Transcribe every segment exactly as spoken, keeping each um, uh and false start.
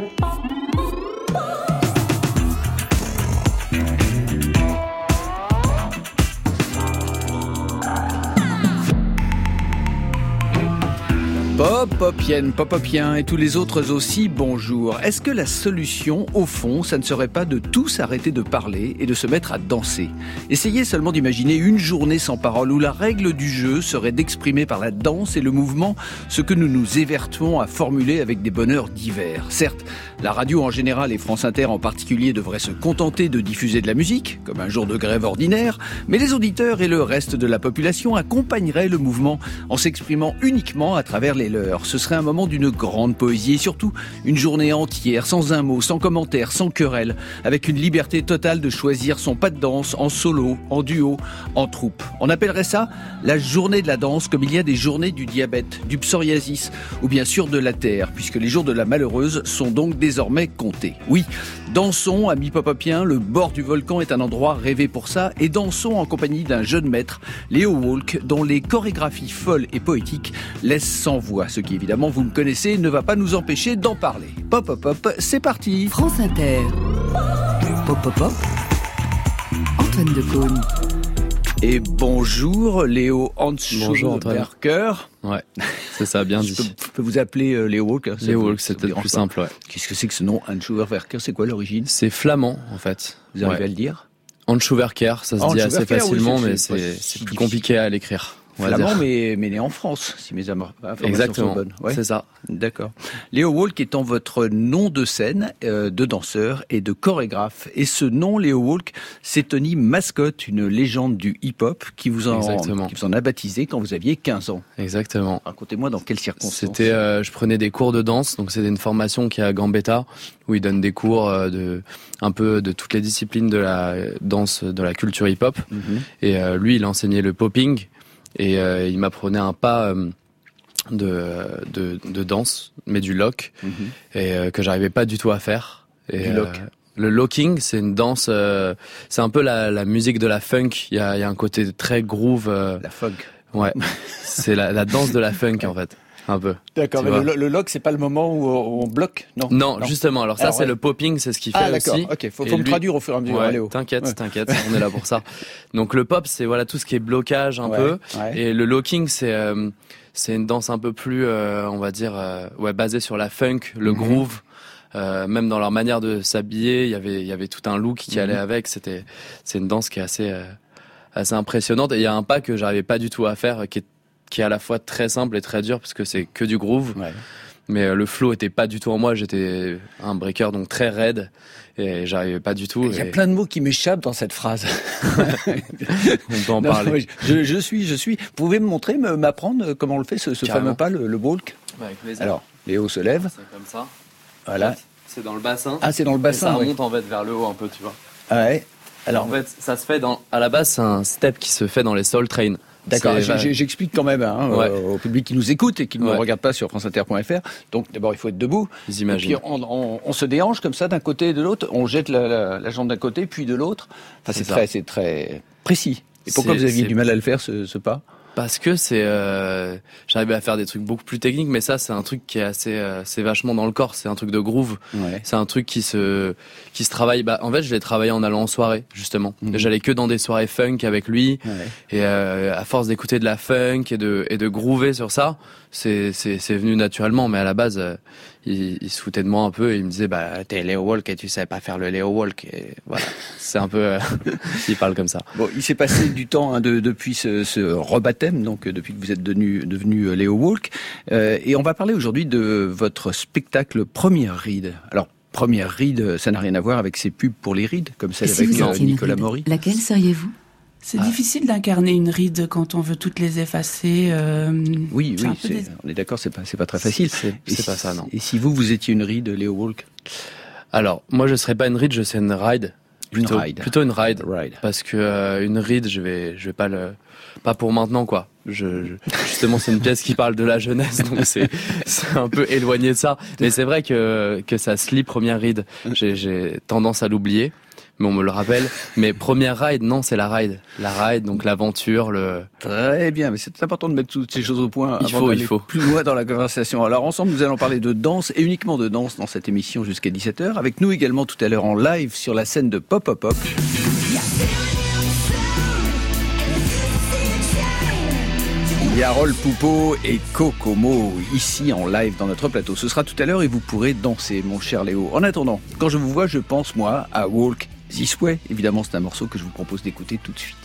Pop-Popienne, Pop-Popien et tous les autres aussi, bonjour. Est-ce que la solution, au fond, ça ne serait pas de tous arrêter de parler et de se mettre à danser ? Essayez seulement d'imaginer une journée sans parole où la règle du jeu serait d'exprimer par la danse et le mouvement ce que nous nous évertuons à formuler avec des bonheurs divers. Certes, la radio en général et France Inter en particulier devraient se contenter de diffuser de la musique, comme un jour de grève ordinaire, mais les auditeurs et le reste de la population accompagneraient le mouvement en s'exprimant uniquement à travers les leurs. Ce serait un moment d'une grande poésie et surtout une journée entière, sans un mot, sans commentaire, sans querelle, avec une liberté totale de choisir son pas de danse en solo, en duo, en troupe. On appellerait ça la journée de la danse, comme il y a des journées du diabète, du psoriasis ou bien sûr de la terre, puisque les jours de la malheureuse sont donc désormais comptés. Oui, dansons, amis Pop-Popiens, le bord du volcan est un endroit rêvé pour ça, et dansons en compagnie d'un jeune maître, Léo Walk, dont les chorégraphies folles et poétiques laissent sans voix. Ce qui, évidemment, vous me connaissez, ne va pas nous empêcher d'en parler. Pop, pop, pop, c'est parti. France Inter. Pop, pop, pop. Antoine Decaune. Et bonjour, Léo Handschuh-Berker. Ouais, c'est ça, bien dit. Je peux, je peux vous appeler euh, Léo Walk. Léo Walk, c'est peut-être plus simple, ouais. Qu'est-ce que c'est que ce nom, Handschuh-Berker ? C'est quoi l'origine ? C'est flamand, en fait. Vous arrivez ouais. à le dire ? Handschuh-Berker, ça se dit assez facilement, oui, mais c'est, c'est, c'est, c'est c'est plus compliqué à l'écrire. Flamand, mais, mais né en France, si mes informations Exactement, sont bonnes. Ouais. C'est ça. D'accord. Léo Walk étant votre nom de scène, euh, de danseur et de chorégraphe. Et ce nom, Léo Walk, c'est Tony Mascotte, une légende du hip-hop qui vous en, qui vous en a baptisé quand vous aviez quinze ans. Exactement. Racontez-moi dans quelles circonstances. C'était, euh, je prenais des cours de danse, donc c'était une formation qui est à Gambetta, où il donne des cours euh, de, un peu de toutes les disciplines de la danse, de la culture hip-hop. Mm-hmm. Et euh, lui, il enseignait le popping. Et euh, il m'apprenait un pas euh, de, de de danse, mais du lock, mm-hmm. et euh, que j'arrivais pas du tout à faire. Et, du lock. Euh, le locking, c'est une danse, euh, c'est un peu la, la musique de la funk. Il y a, il y a un côté très groove. Euh, la funk. Ouais, c'est la, la danse de la funk en fait. Un peu. D'accord, mais le, le lock, c'est pas le moment où on bloque, non? Non, non. Justement. Alors ça, alors, c'est ouais. le popping, c'est ce qu'il fait ah, d'accord. aussi. Ok, faut, faut me lui... traduire au fur et à mesure. Ouais, Léo. T'inquiète, ouais. t'inquiète, on est là pour ça. Donc le pop, c'est voilà tout ce qui est blocage un ouais, peu, ouais. et le locking, c'est euh, c'est une danse un peu plus, euh, on va dire, euh, ouais, basée sur la funk, le mm-hmm. groove. Euh, même dans leur manière de s'habiller, il y avait il y avait tout un look qui mm-hmm. allait avec. C'était c'est une danse qui est assez euh, assez impressionnante. Et il y a un pas que j'arrivais pas du tout à faire, qui est qui est à la fois très simple et très dur parce que c'est que du groove. Ouais. Mais euh, le flow était pas du tout en moi, j'étais un breaker donc très raide et j'arrivais pas du tout. Il y a et... plein de mots qui m'échappent dans cette phrase. On peut en non, parler. Je, je suis, je suis. Vous pouvez me montrer, me, m'apprendre comment on le fait ce, ce fameux pas, le, le walk. Bah, avec plaisir. Alors, Léo se lève. C'est comme ça. Voilà. En fait, c'est dans le bassin. Ah, c'est dans le bassin. Et ça ouais. remonte en fait vers le haut un peu, tu vois. Ah ouais. Alors, en fait, ça se fait dans. À la base, c'est un step qui se fait dans les Soul Train. D'accord, j'ai, j'explique quand même hein, ouais. au public qui nous écoute et qui ne ouais. me regarde pas sur france inter point f r. Donc d'abord il faut être debout. J'imagine. Puis on, on, on se déhanche comme ça d'un côté et de l'autre. On jette la, la, la jambe d'un côté puis de l'autre. Enfin c'est, c'est très, c'est très précis. Et pourquoi c'est, vous aviez c'est... du mal à le faire ce, ce pas ? Parce que c'est, euh, j'arrivais à faire des trucs beaucoup plus techniques, mais ça c'est un truc qui est assez, euh, c'est vachement dans le corps, c'est un truc de groove, ouais. c'est un truc qui se, qui se travaille. Bah, en fait, je l'ai travaillé en allant en soirée justement. Mmh. J'allais que dans des soirées funk avec lui, ouais. et euh, à force d'écouter de la funk et de et de groover sur ça, c'est c'est c'est venu naturellement. Mais à la base, euh, il, il se foutait de moi un peu et il me disait bah t'es Léo Walk et tu savais pas faire le Léo Walk et voilà. C'est un peu, euh, il parle comme ça. Bon, il s'est passé du temps hein, de, depuis ce, ce rebaptême, donc depuis que vous êtes devenu, devenu Léo Walk, euh, et on va parler aujourd'hui de votre spectacle Première Ride. Alors Première Ride, ça n'a rien à voir avec ces pubs pour les rides, comme celle si avec euh, Nicolas Maury. Laquelle seriez-vous ? C'est ah. difficile d'incarner une ride quand on veut toutes les effacer. Euh, oui, oui, c'est, des... on est d'accord, c'est pas, c'est pas très facile. C'est, c'est, c'est pas ça, non. Et si vous, vous étiez une ride, Léo Walk ? Alors, moi, je serais pas une ride, je serais une ride. Plutôt, une ride. Plutôt une ride. ride. Parce que euh, une ride, je vais, je vais pas le, pas pour maintenant, quoi. Je, je, justement, c'est une pièce qui parle de la jeunesse, donc c'est, c'est un peu éloigné de ça. Mais c'est vrai que, que ça se lit Première Ride. J'ai, j'ai tendance à l'oublier. mais on me le rappelle. Mais première ride, non, c'est la ride. La ride, donc l'aventure, le... Très bien, mais c'est important de mettre toutes ces choses au point il avant faut, d'aller il faut. plus loin dans la conversation. Alors ensemble, nous allons parler de danse et uniquement de danse dans cette émission jusqu'à dix-sept heures. Avec nous également tout à l'heure en live sur la scène de Pop Pop Pop. Yarol Poupeau et Kokomo, ici en live dans notre plateau. Ce sera tout à l'heure et vous pourrez danser, mon cher Léo. En attendant, quand je vous vois, je pense, moi, à Walk This Way. Évidemment, c'est un morceau que je vous propose d'écouter tout de suite.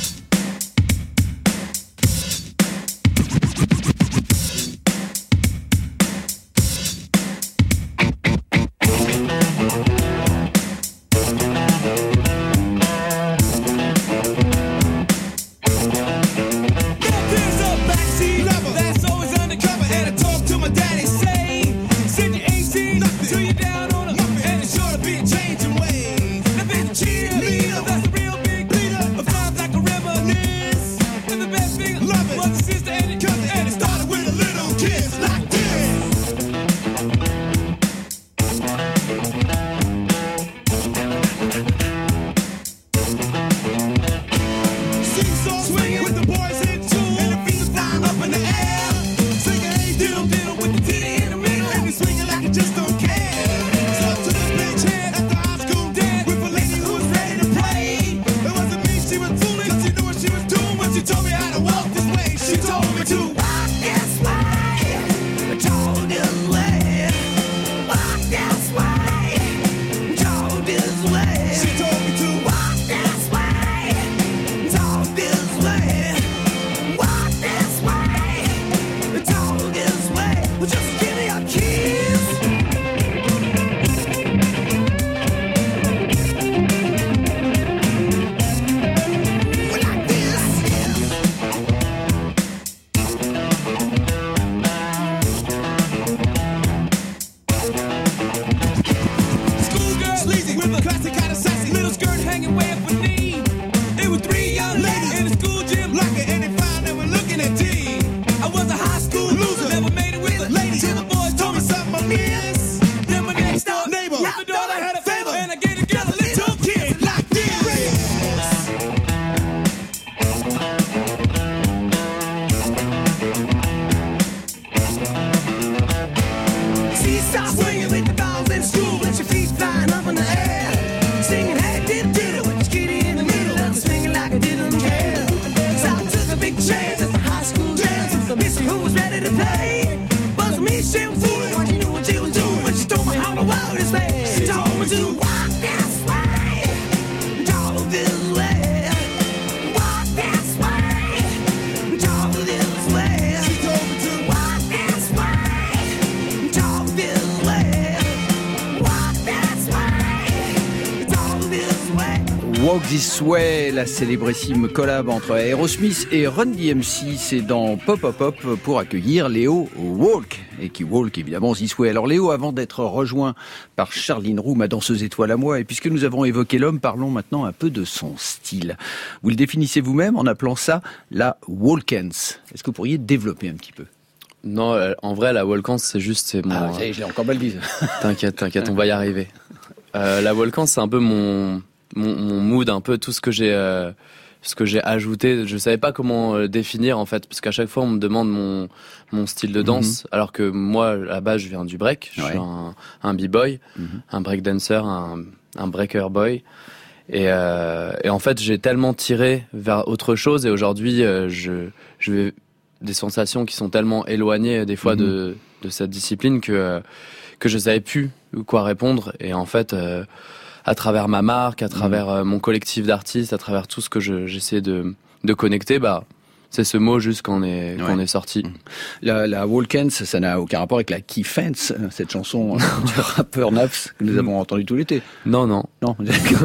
Walk This Way, la célébrissime collab entre Aerosmith et Run D M C, c'est dans Pop Pop Pop pour accueillir Léo Walk, et qui walk évidemment This Way. Alors Léo, avant d'être rejoint par Charline Roux, ma danseuse étoile à moi, et puisque nous avons évoqué l'homme, parlons maintenant un peu de son style. Vous le définissez vous-même en appelant ça la walkance. Est-ce que vous pourriez développer un petit peu ? Non, en vrai, la walkance, c'est juste... C'est mon... Ah, ça y est, je l'ai encore mal dit. T'inquiète, t'inquiète, on va y arriver. Euh, la walkance, c'est un peu mon... Mon, mon mood, un peu tout ce que j'ai euh, ce que j'ai ajouté. Je savais pas comment euh, définir en fait, parce qu'à chaque fois on me demande mon mon style de danse, mm-hmm. alors que moi à la base je viens du break, je ouais. suis un, un b-boy, mm-hmm. un break dancer, un, un breaker boy, et, euh, et en fait j'ai tellement tiré vers autre chose, et aujourd'hui euh, je je vais des sensations qui sont tellement éloignées des fois mm-hmm. de de cette discipline que que je savais plus quoi répondre, et en fait euh, à travers ma marque, à travers euh, mon collectif d'artistes, à travers tout ce que je, j'essaie de, de connecter, bah, c'est ce mot juste qu'on est, ouais. qu'on est sorti. La, la walkance, ça n'a aucun rapport avec la key fence, cette chanson du rappeur Naps que nous avons entendue tout l'été. Non, non. Non.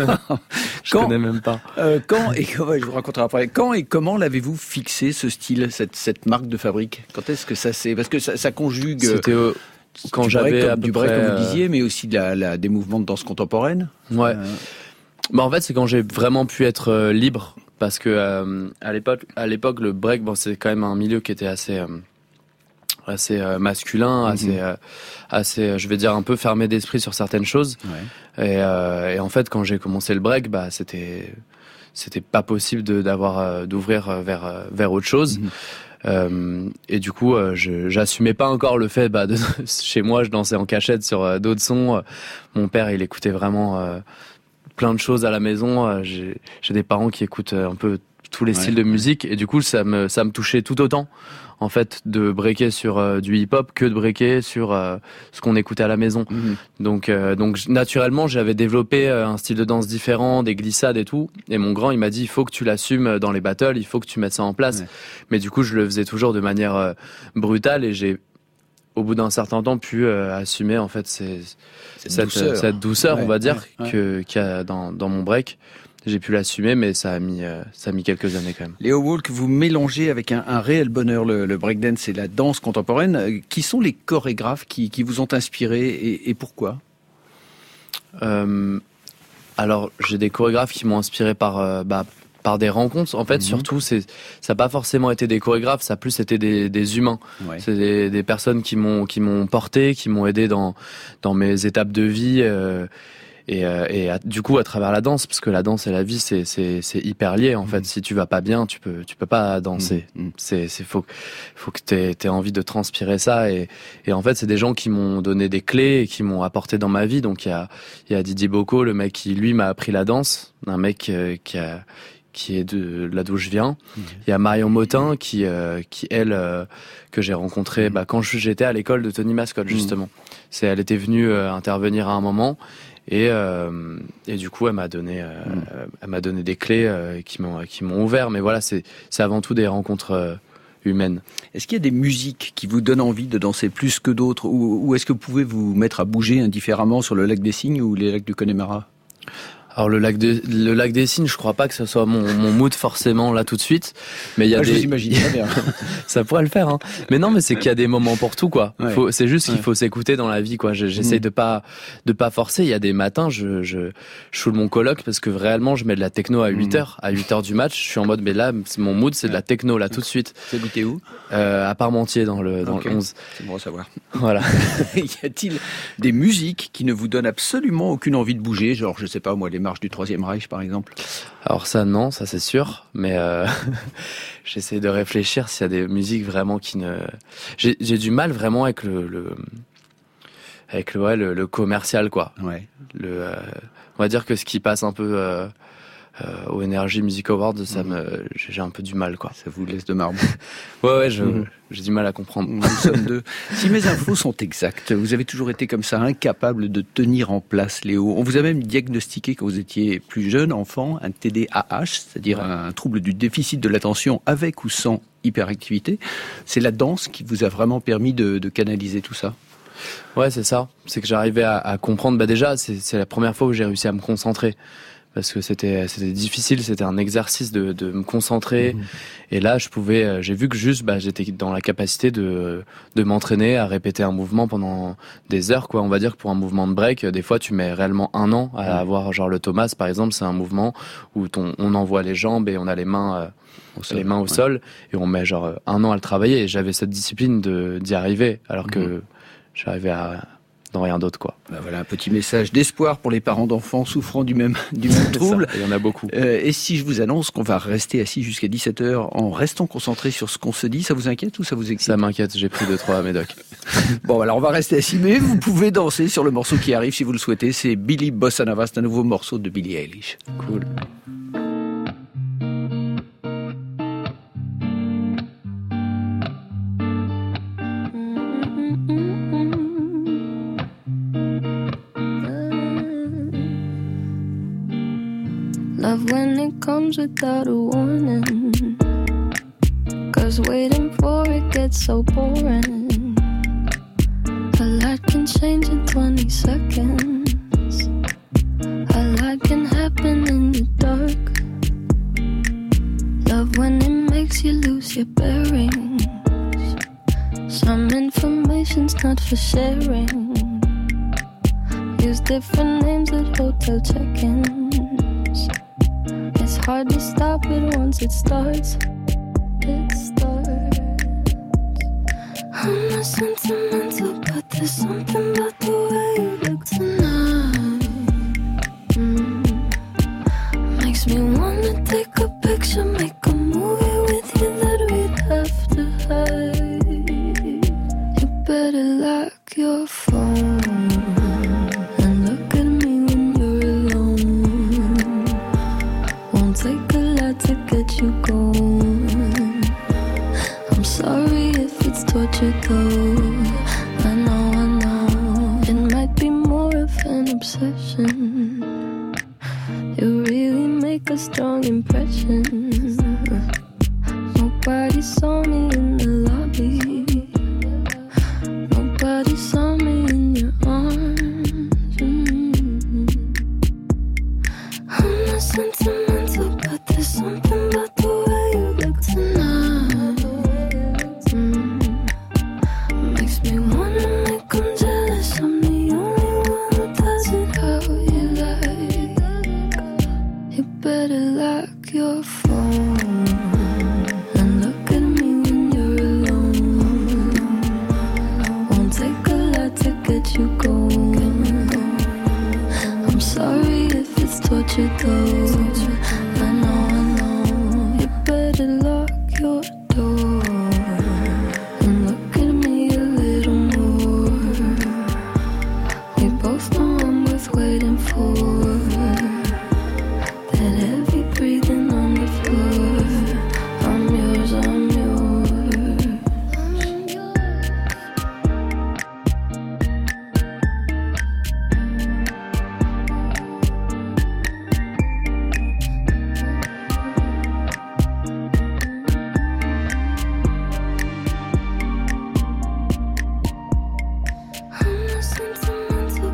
Je quand, connais même pas. Euh, quand et ouais, je vous raconterai après. Quand et comment l'avez-vous fixé, ce style, cette, cette marque de fabrique? Quand est-ce que ça s'est, parce que ça, ça conjugue. C'était au... Quand du j'avais break, à peu du break, près, comme vous disiez, mais aussi de la, la, des mouvements de danse contemporaine. Ouais. Euh... Bah en fait, c'est quand j'ai vraiment pu être euh, libre, parce que euh, à l'époque, à l'époque, le break, bon, c'est quand même un milieu qui était assez, euh, assez euh, masculin, mm-hmm. assez, euh, assez, je vais dire un peu fermé d'esprit sur certaines choses. Ouais. Et, euh, et en fait, quand j'ai commencé le break, bah c'était, c'était pas possible de, d'avoir, euh, d'ouvrir vers, vers autre chose. Mm-hmm. Euh, et du coup, euh, je, j'assumais pas encore le fait, bah, de, chez moi, je dansais en cachette sur euh, d'autres sons. Mon père, il écoutait vraiment euh, plein de choses à la maison. Euh, j'ai, j'ai des parents qui écoutent un peu tous les ouais, styles de musique, ouais. Et du coup, ça me, ça me touchait tout autant, en fait, de breaker sur euh, du hip-hop que de breaker sur euh, ce qu'on écoutait à la maison. Mmh. Donc, euh, donc, naturellement, j'avais développé euh, un style de danse différent, des glissades et tout. Et mon grand, il m'a dit, il faut que tu l'assumes dans les battles, il faut que tu mettes ça en place. Ouais. Mais du coup, je le faisais toujours de manière euh, brutale et j'ai, au bout d'un certain temps, pu euh, assumer, en fait, ces, cette, cette douceur, cette douceur ouais, on va dire, ouais, ouais. Que, qu'il y a dans, dans mon break. J'ai pu l'assumer, mais ça a mis, euh, ça a mis quelques années quand même. Léo Walk, vous mélangez avec un, un réel bonheur le, le breakdance et la danse contemporaine. Qui sont les chorégraphes qui, qui vous ont inspiré et, et pourquoi ? euh, Alors, j'ai des chorégraphes qui m'ont inspiré par, euh, bah, par des rencontres. En fait, mmh. surtout, c'est, ça n'a pas forcément été des chorégraphes, ça a plus été des, des humains. Ouais. C'est des, des personnes qui m'ont, qui m'ont porté, qui m'ont aidé dans, dans mes étapes de vie. Euh, Et, euh, et à, du coup, à travers la danse, parce que la danse et la vie, c'est, c'est, c'est hyper lié. En mmh. fait, si tu vas pas bien, tu peux, tu peux pas danser. Mmh. C'est, c'est faut, faut que t'aies, t'aies envie de transpirer ça. Et, et en fait, c'est des gens qui m'ont donné des clés et qui m'ont apporté dans ma vie. Donc, il y a, il y a Didier Bocco, le mec qui lui m'a appris la danse, un mec euh, qui a, qui est de là d'où je viens. Mmh. Il y a Marion Motin qui, euh, qui elle, euh, que j'ai rencontré, mmh. bah, quand j'étais à l'école de Tony Mascotte justement. Mmh. C'est, elle était venue euh, intervenir à un moment. Et, euh, et du coup, elle m'a donné, euh, mmh. elle m'a donné des clés euh, qui m'ont, qui m'ont ouvert. Mais voilà, c'est, c'est avant tout des rencontres euh, humaines. Est-ce qu'il y a des musiques qui vous donnent envie de danser plus que d'autres, ou, ou est-ce que vous pouvez vous mettre à bouger indifféremment sur le lac des Cygnes ou les lacs du Connemara ? Alors le lac de, le lac des Cygnes, je crois pas que ce soit mon, mon mood forcément là tout de suite, mais il y a ah, des. Je vous imagine très bien. Ça pourrait le faire, hein. Mais non, mais c'est qu'il y a des moments pour tout, quoi. Ouais. Faut, c'est juste qu'il ouais. faut s'écouter dans la vie, quoi. J'essaye mmh. de pas, de pas forcer. Il y a des matins, je, je, je choule mon coloc parce que réellement, je mets de la techno à huit heures, à huit heures du match. Je suis en mode, mais là, mon mood, c'est de la techno là tout de suite. Vous habitez où ? Euh, à Parmentier dans le, dans okay. le onze. C'est bon à savoir. Voilà. Y a-t-il des musiques qui ne vous donnent absolument aucune envie de bouger, genre, je sais pas moi, les marches du Troisième Reich par exemple? Alors ça non, ça c'est sûr, mais euh, j'essaie de réfléchir s'il y a des musiques vraiment qui ne... J'ai, j'ai du mal vraiment avec le, le avec le, ouais, le, le commercial quoi. Ouais. Le, euh, on va dire que ce qui passe un peu euh, euh, au Energy Music Awards, ça mmh. me, j'ai un peu du mal quoi. Ça vous laisse de marbre. ouais ouais, je, mmh. j'ai du mal à comprendre. Nous sommes deux. Si mes infos sont exactes, vous avez toujours été comme ça, incapable de tenir en place Léo. On vous a même diagnostiqué quand vous étiez plus jeune, enfant, un T D A H, c'est-à-dire ouais. un trouble du déficit de l'attention avec ou sans hyperactivité. C'est la danse qui vous a vraiment permis de, de canaliser tout ça? Ouais, c'est ça. C'est que j'arrivais à, à comprendre. Bah déjà, c'est, c'est la première fois où j'ai réussi à me concentrer. Parce que c'était c'était difficile, c'était un exercice de de me concentrer. Mmh. Et là, je pouvais, j'ai vu que juste, bah, j'étais dans la capacité de de m'entraîner à répéter un mouvement pendant des heures, quoi. On va dire que pour un mouvement de break, des fois, tu mets réellement un an à mmh. avoir, genre le Thomas, par exemple, c'est un mouvement où ton, on envoie les jambes et on a les mains euh, au sol, les mains au ouais. sol et on met genre un an à le travailler. Et j'avais cette discipline de d'y arriver, alors mmh. que j'arrivais à dans rien d'autre, quoi. Ben voilà un petit message d'espoir pour les parents d'enfants souffrant du même, du même trouble. Il y en a beaucoup. Euh, et si je vous annonce qu'on va rester assis jusqu'à dix-sept heures en restant concentré sur ce qu'on se dit, ça vous inquiète ou ça vous excite? Ça m'inquiète, j'ai pris deux, trois médocs. Bon, alors on va rester assis, mais vous pouvez danser sur le morceau qui arrive si vous le souhaitez. C'est Billy Bossa Nova, c'est un nouveau morceau de Billie Eilish. Cool. Love when it comes without a warning, 'cause waiting for it gets so boring. A lot can change in twenty seconds. A lot can happen in the dark. Love when it makes you lose your bearings. Some information's not for sharing. Use different names at hotel check-ins. It's hard to stop it once it starts. It starts. I'm not sentimental, but there's something about the way you look tonight. Mm. Makes me wanna take a picture, make a movie with you that we'd have to hide. You better lock your phone and look at me when you're alone. Won't take a lot to get you going. I'm sorry if it's torture though. I know, I know. It might be more of an obsession. You really make a strong impression. Nobody saw me in the lobby. Nobody saw me in your arms. Mm-hmm. I'm not sentimental, but there's something about the way you look tonight. Mm. Makes me wanna make 'em jealous. I'm the only one who does it how you like. You better lock your phone and look at me when you're alone. Won't take a lot to get you going. I'm sorry if it's torture though. I know, I know. You better lock your door and look at me a little more. We both know I'm worth waiting for. That heavy breathing on the floor. I'm yours, I'm yours. I'm not sentimental.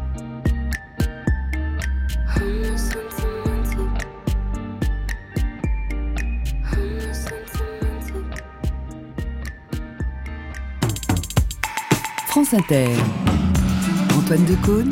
I'm not sentimental. I'm not sentimental. France Inter. Antoine Decaune.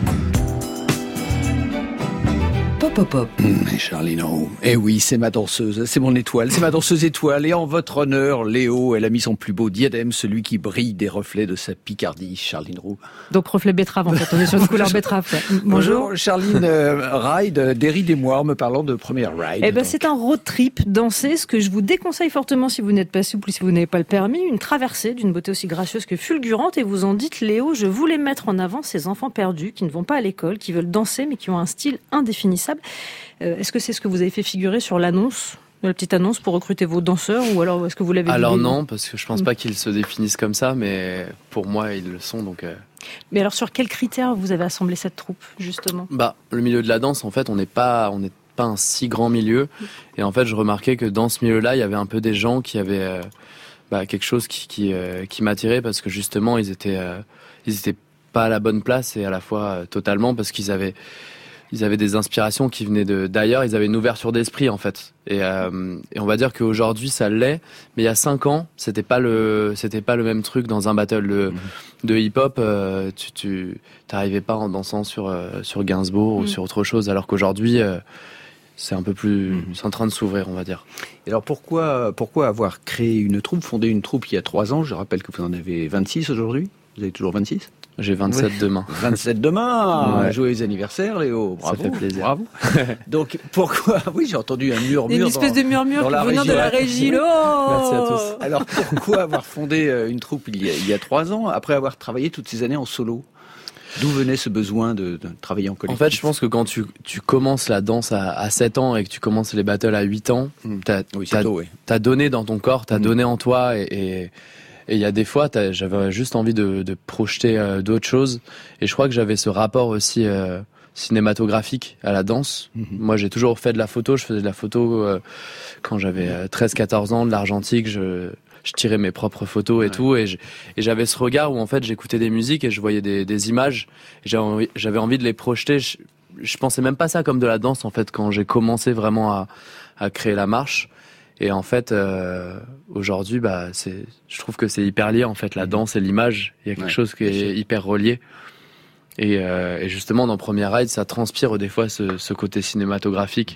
Pop, pop, pop. Mmh, Charline Roux. Eh oui, c'est ma danseuse, c'est mon étoile, c'est ma danseuse étoile. Et en votre honneur, Léo, elle a mis son plus beau diadème, celui qui brille des reflets de sa Picardie, Charline Roux. Donc reflet betterave en fait, on est sur une couleur betterave. Bonjour. Bonjour, Charline, euh, ride, euh, Derry des Moires, me parlant de première ride. Eh ben, donc. c'est un road trip dansé, ce que je vous déconseille fortement si vous n'êtes pas souple ou si vous n'avez pas le permis, une traversée d'une beauté aussi gracieuse que fulgurante, et vous en dites, Léo, je voulais mettre en avant ces enfants perdus qui ne vont pas à l'école, qui veulent danser mais qui ont un style indéfinissable. Euh, est-ce que c'est ce que vous avez fait figurer sur l'annonce, la petite annonce pour recruter vos danseurs, ou alors est-ce que vous l'avez Alors vu non, parce que je pense pas qu'ils se définissent comme ça, mais pour moi ils le sont, donc... Euh... Mais alors sur quels critères vous avez assemblé cette troupe, justement ? Bah, le milieu de la danse, en fait, on n'est pas, on n'est pas un si grand milieu, et en fait, je remarquais que dans ce milieu-là, il y avait un peu des gens qui avaient euh, bah, quelque chose qui qui, euh, qui m'attirait, parce que justement, ils étaient, euh, ils étaient pas à la bonne place, et à la fois euh, totalement parce qu'ils avaient Ils avaient des inspirations qui venaient de d'ailleurs, ils avaient une ouverture d'esprit en fait. Et, euh, et on va dire qu'aujourd'hui ça l'est, mais il y a cinq ans, c'était pas le c'était pas le même truc dans un battle de, mmh. de hip-hop. Euh, tu tu t'arrivais pas en dansant sur euh, sur Gainsbourg mmh. ou sur autre chose, alors qu'aujourd'hui euh, c'est un peu plus mmh. c'est en train de s'ouvrir, on va dire. Et alors pourquoi pourquoi avoir créé une troupe, fondé une troupe il y a trois ans ? Je rappelle que vous en avez vingt-six aujourd'hui. Vous avez toujours vingt-six ? J'ai vingt-sept oui. demain. vingt-sept demain. Ouais. Joyeux anniversaire, Léo. Bravo. Ça fait plaisir. Bravo. Donc, pourquoi, oui, j'ai entendu un murmure. Une espèce dans, de murmure venant régie. de la régie. Oh Merci à tous. Alors, pourquoi avoir fondé une troupe il y a, il y a trois ans, après avoir travaillé toutes ces années en solo ? D'où venait ce besoin de, de travailler en collectif ? En fait, je pense que quand tu, tu commences la danse à, à sept ans et que tu commences les battles à huit ans, mmh. t'as, oui, t'as, tôt, oui. t'as donné dans ton corps, t'as mmh. donné en toi, et, et Et il y a des fois, j'avais juste envie de, de projeter euh, d'autres choses. Et je crois que j'avais ce rapport aussi euh, cinématographique à la danse. Mm-hmm. Moi, j'ai toujours fait de la photo. Je faisais de la photo euh, quand j'avais euh, treize quatorze ans, de l'argentique. Je, je tirais mes propres photos et ouais. tout. Et, je, et j'avais ce regard où, en fait, j'écoutais des musiques et je voyais des, des images. Et j'avais envie, j'avais envie de les projeter. Je, je pensais même pas ça comme de la danse, en fait, quand j'ai commencé vraiment à, à créer la marche. Et en fait, euh, aujourd'hui, bah, c'est, je trouve que c'est hyper lié, en fait, la danse et l'image. Il y a quelque ouais, chose qui est hyper relié. Et, euh, et justement, dans Première Ride, ça transpire des fois ce, ce côté cinématographique.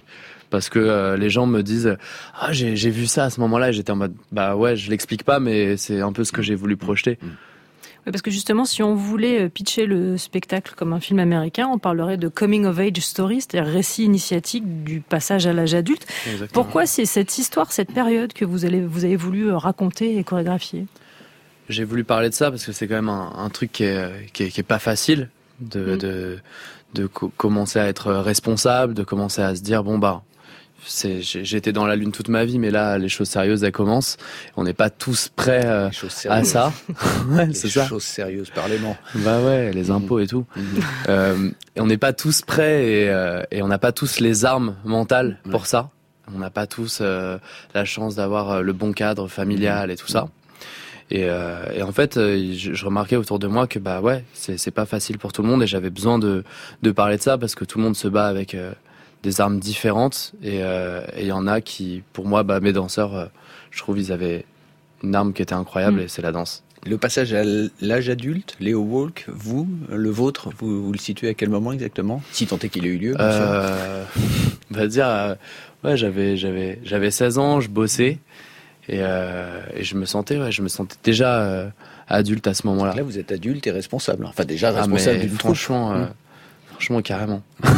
parce que euh, les gens me disent ah j'ai j'ai vu ça à ce moment-là et j'étais en mode bah ouais je l'explique pas mais c'est un peu ce que j'ai voulu projeter. Oui, parce que justement si on voulait pitcher le spectacle comme un film américain, on parlerait de coming of age story, c'est-à-dire récit initiatique du passage à l'âge adulte. Exactement. Pourquoi c'est cette histoire, cette période que vous allez vous avez voulu raconter et chorégraphier? J'ai voulu parler de ça parce que c'est quand même un, un truc qui est, qui est qui est pas facile de mmh. de de co- commencer à être responsable, de commencer à se dire bon bah c'est j'ai, j'ai été dans la lune toute ma vie mais là les choses sérieuses elles commencent. On n'est pas tous prêts euh, à ça. Ouais, les c'est ça. Choses sérieuses parlement. Bah ouais, les impôts et tout. Mmh. Euh, et on n'est pas tous prêts et euh, et on n'a pas tous les armes mentales pour ouais. ça. On n'a pas tous euh, la chance d'avoir le bon cadre familial et tout ça. Et, euh, et en fait, je, je remarquais autour de moi que bah ouais, c'est, c'est pas facile pour tout le monde et j'avais besoin de, de parler de ça parce que tout le monde se bat avec euh, des armes différentes et il euh, y en a qui, pour moi, bah mes danseurs, euh, je trouve ils avaient une arme qui était incroyable mmh. et c'est la danse. Le passage à l'âge adulte, Leo Walk, vous, le vôtre, vous, vous le situez à quel moment exactement, si tant est qu'il ait eu lieu? Euh, on va dire, euh, ouais, j'avais j'avais j'avais seize ans, je bossais. Et, euh, et je me sentais, ouais, je me sentais déjà euh, adulte à ce moment-là. Là, vous êtes adulte et responsable. Enfin, déjà responsable ah, d'une franchement, euh, mmh. franchement, carrément.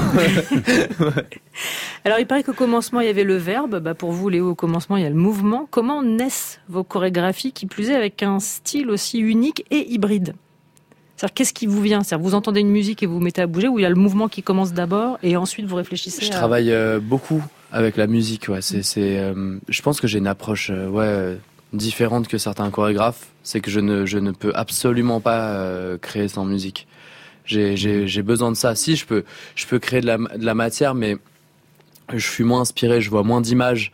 ouais. Alors, il paraît qu'au commencement, il y avait le verbe. Bah, pour vous, Léo, au commencement, il y a le mouvement. Comment naissent vos chorégraphies, qui plus est, avec un style aussi unique et hybride? C'est-à-dire, qu'est-ce qui vous vient? C'est-à-dire, vous entendez une musique et vous vous mettez à bouger, ou il y a le mouvement qui commence d'abord et ensuite vous réfléchissez? Je à... travaille euh, beaucoup avec la musique, ouais. C'est, c'est, euh, je pense que j'ai une approche, euh, ouais, euh, différente que certains chorégraphes. C'est que je ne, je ne peux absolument pas euh, créer sans musique. J'ai, j'ai, j'ai besoin de ça. Si je peux, je peux créer de la, de la matière, mais je suis moins inspiré, je vois moins d'images.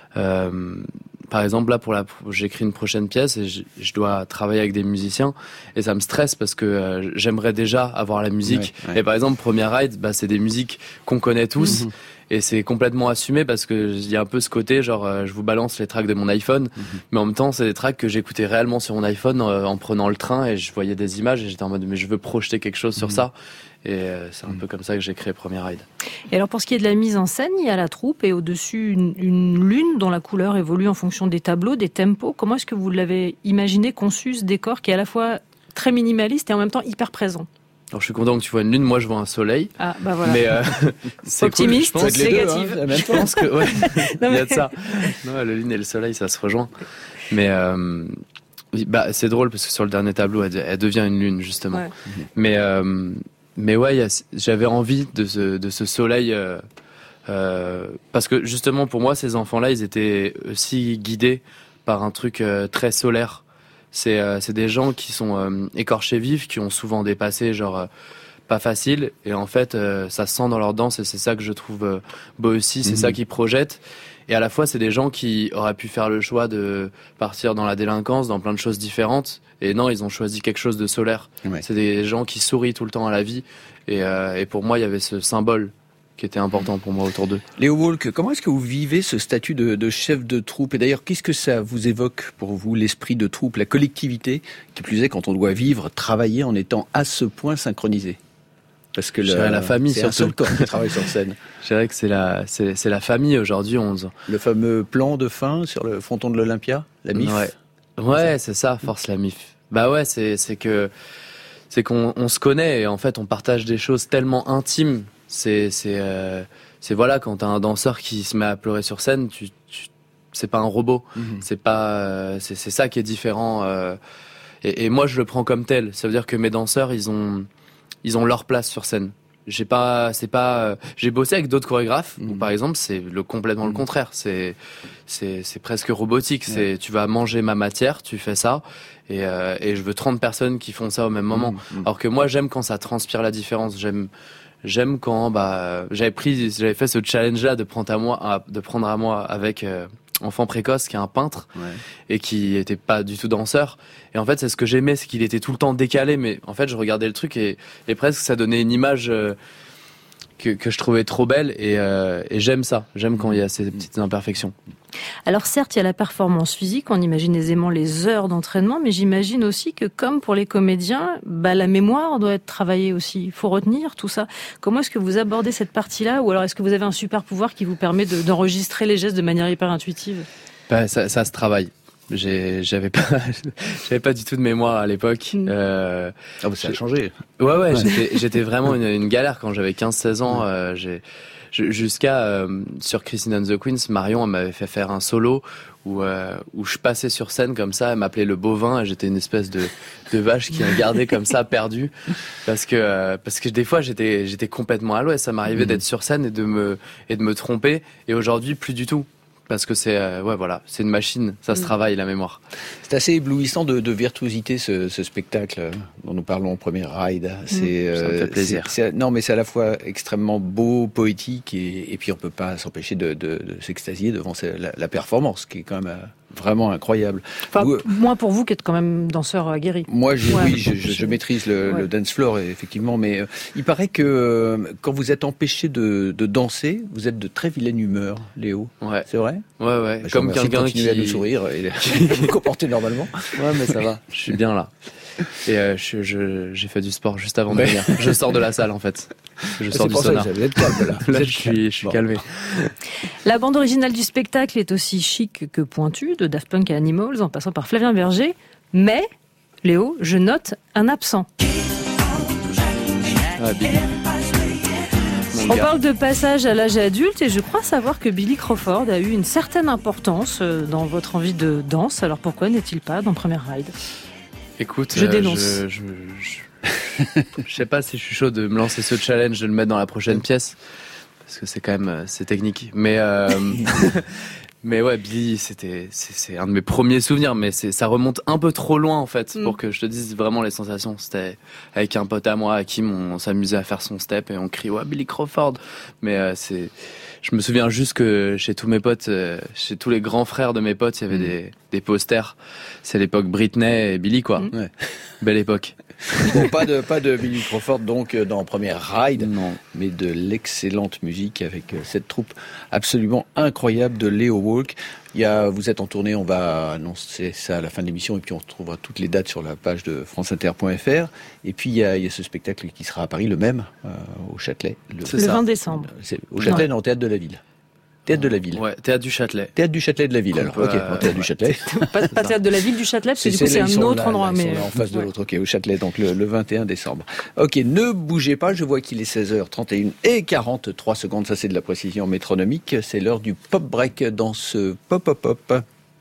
Euh, par exemple, là, pour la, j'écris une prochaine pièce et je, je dois travailler avec des musiciens et ça me stresse parce que euh, j'aimerais déjà avoir la musique. Ouais, ouais. Et par exemple, Première Ride, bah, c'est des musiques qu'on connaît tous. Mmh. Et c'est complètement assumé parce que il y a un peu ce côté genre euh, je vous balance les tracks de mon iPhone, mmh. mais en même temps c'est des tracks que j'écoutais réellement sur mon iPhone euh, en prenant le train et je voyais des images et j'étais en mode mais je veux projeter quelque chose mmh. sur ça. Et euh, c'est un mmh. peu comme ça que j'ai créé Première Ride. Et alors pour ce qui est de la mise en scène, il y a la troupe et au-dessus une, une lune dont la couleur évolue en fonction des tableaux, des tempos. Comment est-ce que vous l'avez imaginé, conçu ce décor qui est à la fois très minimaliste et en même temps hyper présent? Alors je suis content que tu vois une lune, moi je vois un soleil. Ah bah voilà. Mais euh, c'est optimiste, cool, négative. Hein, je pense que ouais, non, mais... il y a de ça. Non, la lune et le soleil, ça se rejoint. Mais euh, bah c'est drôle parce que sur le dernier tableau, elle, elle devient une lune justement. Ouais. Mais euh, mais ouais, y a, j'avais envie de ce de ce soleil euh, euh, parce que justement pour moi, ces enfants-là, ils étaient aussi guidés par un truc euh, très solaire. C'est, euh, c'est des gens qui sont euh, écorchés vifs, qui ont souvent des passés genre euh, pas faciles. Et en fait, euh, ça se sent dans leur danse et c'est ça que je trouve euh, beau aussi. C'est mmh. ça qu'ils projettent. Et à la fois, c'est des gens qui auraient pu faire le choix de partir dans la délinquance, dans plein de choses différentes. Et non, ils ont choisi quelque chose de solaire. Ouais. C'est des gens qui sourient tout le temps à la vie. Et, euh, et pour moi, il y avait ce symbole qui était important pour moi autour d'eux. Leo Walk, comment est-ce que vous vivez ce statut de, de chef de troupe? Et d'ailleurs, qu'est-ce que ça vous évoque pour vous, l'esprit de troupe, la collectivité, qui plus est quand on doit vivre, travailler en étant à ce point synchronisé? Parce que le, la famille, c'est surtout. un seul corps qui travaille sur scène. Je dirais que c'est la, c'est, c'est la famille aujourd'hui. On... Le fameux plan de fin sur le fronton de l'Olympia, la M I F. Ouais, ouais c'est ça, force la M I F. Bah ouais, c'est, c'est que c'est qu'on on se connaît et en fait on partage des choses tellement intimes. C'est c'est euh, c'est voilà, quand t'as un danseur qui se met à pleurer sur scène, tu, tu c'est pas un robot, mmh. c'est pas euh, c'est c'est ça qui est différent euh, et, et moi je le prends comme tel. Ça veut dire que mes danseurs ils ont ils ont leur place sur scène. J'ai pas c'est pas euh, j'ai bossé avec d'autres chorégraphes mmh. où par exemple c'est le complètement mmh. le contraire. C'est c'est c'est presque robotique. Ouais. C'est tu vas manger ma matière, tu fais ça et euh, et je veux trente personnes qui font ça au même moment. Mmh. Alors que moi j'aime quand ça transpire la différence. J'aime J'aime quand bah j'avais pris j'avais fait ce challenge là de prendre à moi de prendre à moi avec euh, Enfant Précoce qui est un peintre ouais. et qui était pas du tout danseur et en fait c'est ce que j'aimais, c'est qu'il était tout le temps décalé mais en fait je regardais le truc et, et presque ça donnait une image euh, que, que je trouvais trop belle et, euh, et j'aime ça. J'aime quand il y a ces petites imperfections. Alors certes, il y a la performance physique, on imagine aisément les heures d'entraînement, mais j'imagine aussi que comme pour les comédiens, bah, la mémoire doit être travaillée aussi. Il faut retenir tout ça. Comment est-ce que vous abordez cette partie-là? Ou alors est-ce que vous avez un super pouvoir qui vous permet de, d'enregistrer les gestes de manière hyper intuitive? Bah, ça, ça se travaille. J'ai, j'avais pas, j'avais pas du tout de mémoire à l'époque. Mmh. Euh, ah, bah, ça a changé. Ouais, ouais, ouais. J'étais, j'étais vraiment une, une galère quand j'avais quinze seize ans. Euh, j'ai, jusqu'à euh, sur Christine and the Queens, Marion elle m'avait fait faire un solo où euh, où je passais sur scène comme ça, elle m'appelait le bovin et j'étais une espèce de de vache qui regardait comme ça perdue parce que euh, parce que des fois j'étais j'étais complètement à l'ouest, ça m'arrivait mmh. d'être sur scène et de me et de me tromper et aujourd'hui plus du tout. Parce que c'est euh, ouais voilà, c'est une machine, ça se mmh. travaille la mémoire. C'est assez éblouissant de, de virtuosité ce, ce spectacle dont nous parlons au premier ride. C'est, mmh. ça me fait plaisir. C'est, c'est, non mais c'est à la fois extrêmement beau, poétique et, et puis on peut pas s'empêcher de, de, de s'extasier devant la, la performance qui est quand même euh, vraiment incroyable. Enfin, vous, moins pour vous qui êtes quand même danseur aguerri. Moi, j'ai, ouais. oui, je, je, je maîtrise le, ouais. le dance floor effectivement, mais euh, il paraît que euh, quand vous êtes empêché de, de danser, vous êtes de très vilaine humeur, Léo. Ouais. C'est vrai? Ouais, ouais. Bah, comme quelqu'un qui à nous sourire et vous comporter normalement. Ouais, mais ça va. Je suis bien là. Et euh, je, je, j'ai fait du sport juste avant de venir. Je sors de la salle en fait. Je sors du sauna. Vous êtes calme là. Là, je suis, je suis bon. calmé. La bande originale du spectacle est aussi chic que pointue, de Daft Punk à Animals, en passant par Flavien Berger. Mais, Léo, je note un absent. Ah, Billy. On parle de passage à l'âge adulte et je crois savoir que Billy Crawford a eu une certaine importance dans votre envie de danse. Alors pourquoi n'est-il pas dans Premier Ride ? Écoute, je dénonce. Euh, je, je, je... je sais pas si je suis chaud de me lancer ce challenge, de le mettre dans la prochaine pièce, parce que c'est quand même c'est technique. Mais euh, mais ouais, Billy, c'était c'est, c'est un de mes premiers souvenirs, mais c'est ça remonte un peu trop loin en fait mm. pour que je te dise vraiment les sensations. C'était avec un pote à moi, à qui on, on s'amusait à faire son step et on crie ouais Billy Crawford. Mais euh, c'est je me souviens juste que chez tous mes potes, euh, chez tous les grands frères de mes potes, il y avait mmh. des, des posters. C'est l'époque Britney et Billy, quoi. Mmh. Ouais. Belle époque. Bon, pas de, pas de Billy Crawford, donc, dans Premier Ride, non, mais de l'excellente musique avec cette troupe absolument incroyable de Leo Walk. Il y a, vous êtes en tournée, on va annoncer ça à la fin de l'émission et puis on retrouvera toutes les dates sur la page de franceinter point f r. Et puis il y a, il y a ce spectacle qui sera à Paris, le même, euh, au Châtelet. Le, le vingt décembre. C'est au Châtelet, non, au Théâtre de la Ville. Théâtre de la Ville. Ouais, Théâtre du Châtelet. Théâtre du Châtelet de la Ville, alors. Peut, ok, bon, Théâtre ouais. du Châtelet. pas, pas Théâtre de la Ville du Châtelet, parce que du coup, c'est un autre là, endroit. Là, mais... Ils sont là en face de ouais. l'autre, ok, au Châtelet, donc le, le vingt et un décembre. Ok, ne bougez pas, je vois qu'il est seize heures trente et une et quarante-trois secondes, ça c'est de la précision métronomique. C'est l'heure du pop break dans ce pop-pop-pop.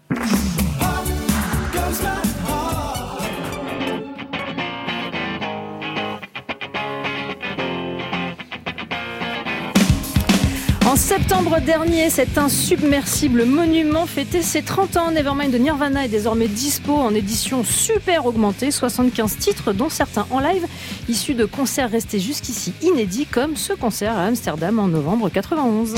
En septembre dernier, cet insubmersible monument fêtait ses trente ans. Nevermind de Nirvana est désormais dispo en édition super augmentée. soixante-quinze titres, dont certains en live, issus de concerts restés jusqu'ici inédits, comme ce concert à Amsterdam en novembre quatre-vingt-onze.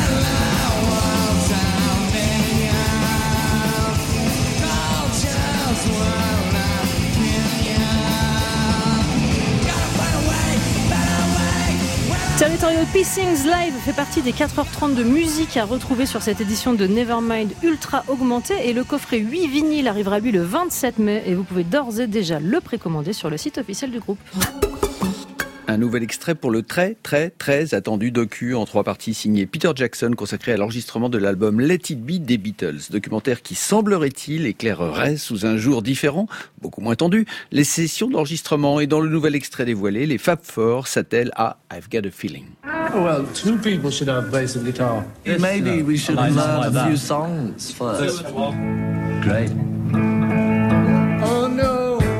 Territorial Pissings Live fait partie des quatre heures trente de musique à retrouver sur cette édition de Nevermind ultra augmentée et le coffret huit vinyles arrivera lui le vingt-sept mai et vous pouvez d'ores et déjà le précommander sur le site officiel du groupe. Un nouvel extrait pour le très, très, très attendu docu en trois parties signé Peter Jackson consacré à l'enregistrement de l'album Let It Be des Beatles. Documentaire qui, semblerait-il, éclairerait sous un jour différent, beaucoup moins tendu, les sessions d'enregistrement. Et dans le nouvel extrait dévoilé, les Fab Four s'attellent à I've Got a Feeling. Well, two people should have bass and guitar. Maybe we should learn like a few songs first. Great. Oh no.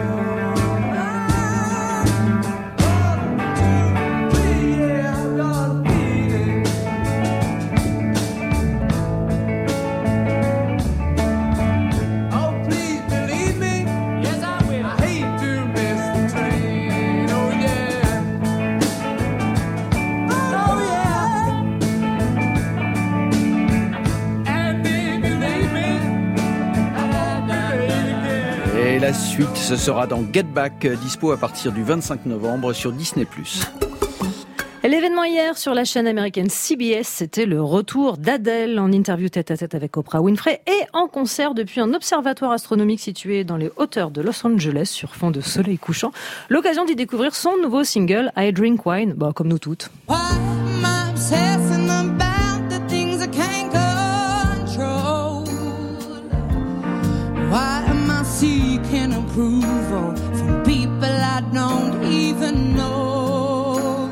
La suite, ce sera dans Get Back, dispo à partir du vingt-cinq novembre sur Disney plus. Et l'événement hier sur la chaîne américaine C B S, c'était le retour d'Adèle en interview tête-à-tête avec Oprah Winfrey et en concert depuis un observatoire astronomique situé dans les hauteurs de Los Angeles sur fond de soleil couchant. L'occasion d'y découvrir son nouveau single I Drink Wine, bah, comme nous toutes. Seeking approval from people I don't even know.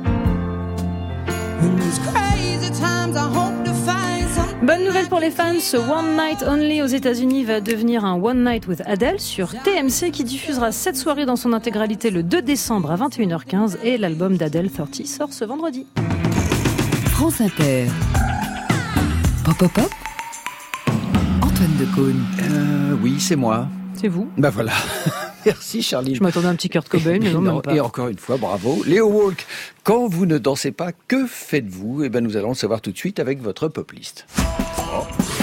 In these crazy times I hope to find some. Bonne nouvelle pour les fans, ce One Night Only aux États-Unis va devenir un One Night with Adele sur T M C qui diffusera cette soirée dans son intégralité le deux décembre à vingt et une heures quinze et l'album d'Adele trente sort ce vendredi. France Inter. Pop Pop Pop. Antoine Decaune. Euh, oui, c'est moi. C'est vous. Ben voilà. Merci Charline. Je m'attendais à un petit Kurt Cobain, mais non, non même pas. Et encore une fois, bravo. Léo Walk, quand vous ne dansez pas, que faites-vous ? Eh ben, nous allons le savoir tout de suite avec votre pop list. Oh.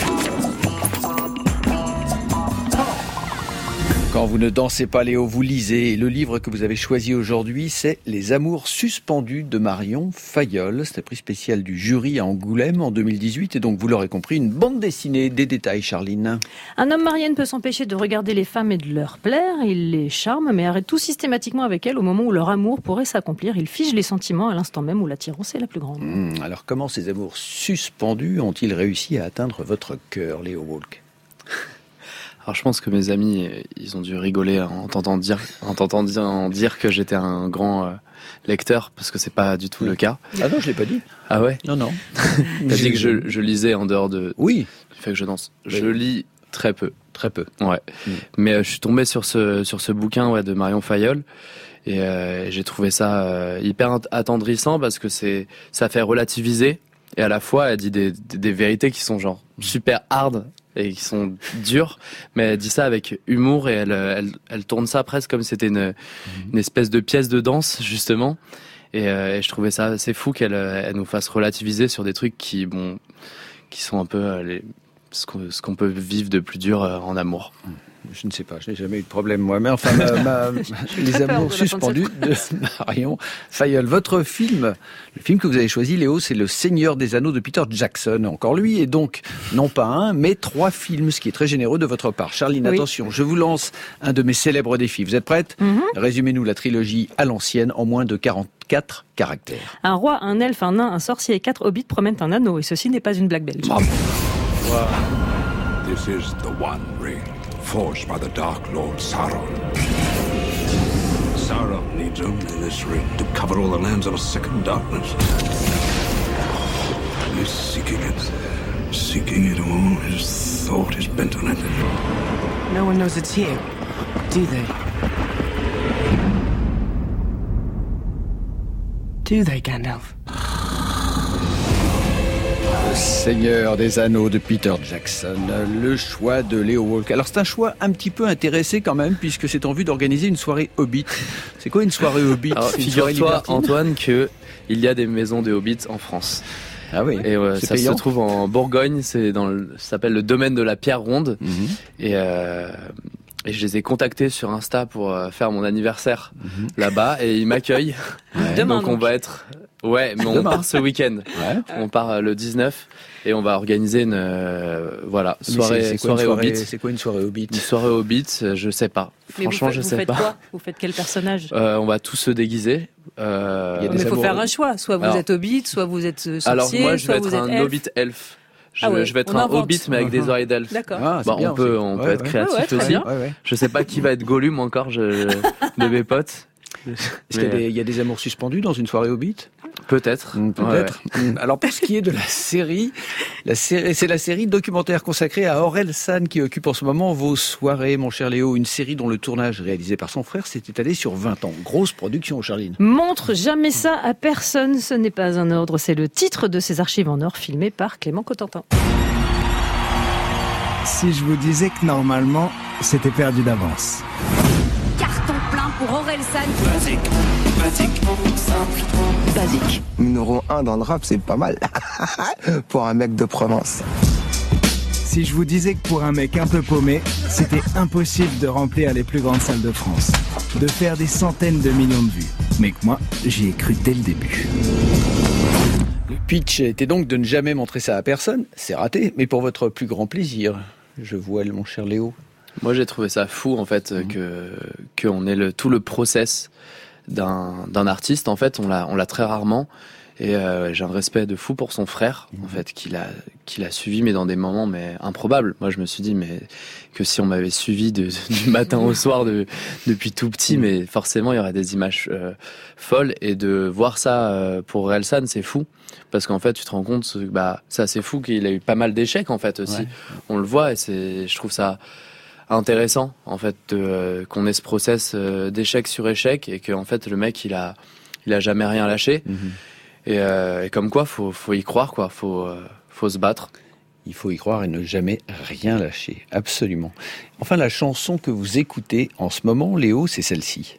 Quand vous ne dansez pas, Léo, vous lisez. Et le livre que vous avez choisi aujourd'hui, c'est Les Amours suspendus de Marion Fayolle. C'est un prix spécial du jury à Angoulême en deux mille dix-huit. Et donc, vous l'aurez compris, une bande dessinée. Des détails, Charline. Un homme marié ne peut s'empêcher de regarder les femmes et de leur plaire. Il les charme, mais arrête tout systématiquement avec elles au moment où leur amour pourrait s'accomplir. Il fige les sentiments à l'instant même où l'attirance est la plus grande. Mmh, alors, comment ces amours suspendus ont-ils réussi à atteindre votre cœur, Léo Walk ? Alors je pense que mes amis, ils ont dû rigoler en t'entendant dire, en t'entendant dire, dire que j'étais un grand euh, lecteur, parce que c'est pas du tout le cas. Ah non, je l'ai pas dit. Ah ouais ? Non, non. T'as dit que je, je lisais en dehors de... Oui. Du fait que je danse. Oui. Je lis très peu. Très peu. Ouais. Mm. Mais euh, je suis tombé sur ce, sur ce bouquin ouais, de Marion Fayolle. Et euh, j'ai trouvé ça euh, hyper attendrissant parce que c'est, ça fait relativiser. Et à la fois, elle dit des, des, des vérités qui sont genre super hard et qui sont dures, mais elle dit ça avec humour et elle, elle, elle tourne ça presque comme si c'était une, une espèce de pièce de danse, justement. Et, euh, et je trouvais ça assez fou qu'elle elle nous fasse relativiser sur des trucs qui, bon, qui sont un peu euh, les, ce, qu'on, ce qu'on peut vivre de plus dur euh, en amour. Je ne sais pas, je n'ai jamais eu de problème moi, mais enfin, ma, ma, Les Amours suspendus de Marion Fayolle. Votre film, le film que vous avez choisi, Léo, c'est Le Seigneur des Anneaux de Peter Jackson. Encore lui, et donc, non pas un, mais trois films, ce qui est très généreux de votre part. Charline, oui. Attention, je vous lance un de mes célèbres défis. Vous êtes prête ? Mm-hmm. Résumez-nous la trilogie à l'ancienne en moins de quarante-quatre caractères. Un roi, un elfe, un nain, un sorcier et quatre hobbits promènent un anneau, et ceci n'est pas une blague belge. Bravo. Wow. This is the One Ring. Forged by the Dark Lord Sauron. Sauron needs only this ring to cover all the lands of a second darkness. And he's seeking it, seeking it all. His thought is bent on it. No one knows it's here, do they? Do they, Gandalf? Seigneur des Anneaux de Peter Jackson, le choix de Léo Walk. Alors c'est un choix un petit peu intéressé quand même, puisque c'est en vue d'organiser une soirée Hobbit. C'est quoi une soirée Hobbit ? Alors, figure-toi, Antoine, qu'il y a des maisons des Hobbits en France. Ah oui. Et euh, ça payant. Se trouve en Bourgogne, c'est dans le, ça s'appelle le domaine de la Pierre Ronde. Mm-hmm. Et, euh, et je les ai contactés sur Insta pour euh, faire mon anniversaire mm-hmm. là-bas, et ils m'accueillent. Ouais. Demain, donc, donc on va être... Ouais, mais on Demain. part ce week-end. Ouais. On part le dix-neuf et on va organiser une euh, voilà soirée c'est, c'est soirée, soirée Hobbit. C'est quoi une soirée Hobbit ? Une soirée Hobbit, je sais pas. Mais Franchement, vous faites, je vous sais faites pas. Quoi vous faites quel personnage ? euh, On va tous se déguiser. Euh... Il mais il faut faire un choix. Soit vous alors, êtes Hobbit, soit vous êtes sorcier, alors moi, je vais soit être vous un êtes Hobbit elfe. Je, ah ouais, je vais être un invente. Hobbit mais avec uh-huh. des oreilles d'elfe. D'accord. Ah, bah, bien, on peut, on ouais, peut être ouais. créatif ouais, aussi. Ouais, ouais. Je sais pas qui va être Gollum encore, je... de mes potes. Est-ce mais... qu'il y a, des, il y a des amours suspendus dans une soirée Hobbit ? Peut-être. Mmh, peut-être. Ouais, ouais. Alors pour ce qui est de la série, la série, c'est la série documentaire consacrée à Aurel San qui occupe en ce moment vos soirées, mon cher Léo. Une série dont le tournage réalisé par son frère s'est étalé sur vingt ans. Grosse production, Charline. Montre jamais ça à personne, ce n'est pas un ordre. C'est le titre de ces archives en or filmées par Clément Cotentin. Si je vous disais que normalement, c'était perdu d'avance. Carton plein pour Aurel San. Basique, basique, simple, basique. Numéro un dans le rap, c'est pas mal. Pour un mec de Provence. Si je vous disais que pour un mec un peu paumé, c'était impossible de remplir les plus grandes salles de France. De faire des centaines de millions de vues. mais que moi, j'y ai cru dès le début. Le pitch était donc de ne jamais montrer ça à personne. C'est raté, mais pour votre plus grand plaisir, je vois mon cher Léo. Moi, j'ai trouvé ça fou, en fait, mmh. que qu'on ait le, tout le process d'un, d'un artiste. En fait, on l'a, on l'a très rarement. Et euh, j'ai un respect de fou pour son frère, mmh. en fait, qu'il a, qu'il a suivi, mais dans des moments mais improbables. Moi, je me suis dit, mais que si on m'avait suivi de, du matin au soir de, depuis tout petit, mmh. mais forcément, il y aurait des images euh, folles. Et de voir ça euh, pour Orelsan, c'est fou. Parce qu'en fait, tu te rends compte que bah, c'est assez fou qu'il a eu pas mal d'échecs, en fait, aussi. Ouais. On le voit, et c'est, je trouve ça intéressant, en fait, de, euh, qu'on ait ce process euh, d'échec sur échec, et que, en fait, le mec, il a, il a jamais rien lâché. Mmh. Et, euh, et comme quoi, faut, faut y croire, quoi. Faut, euh, faut se battre. Il faut y croire et ne jamais rien lâcher. Absolument. Enfin, la chanson que vous écoutez en ce moment, Léo, c'est celle-ci.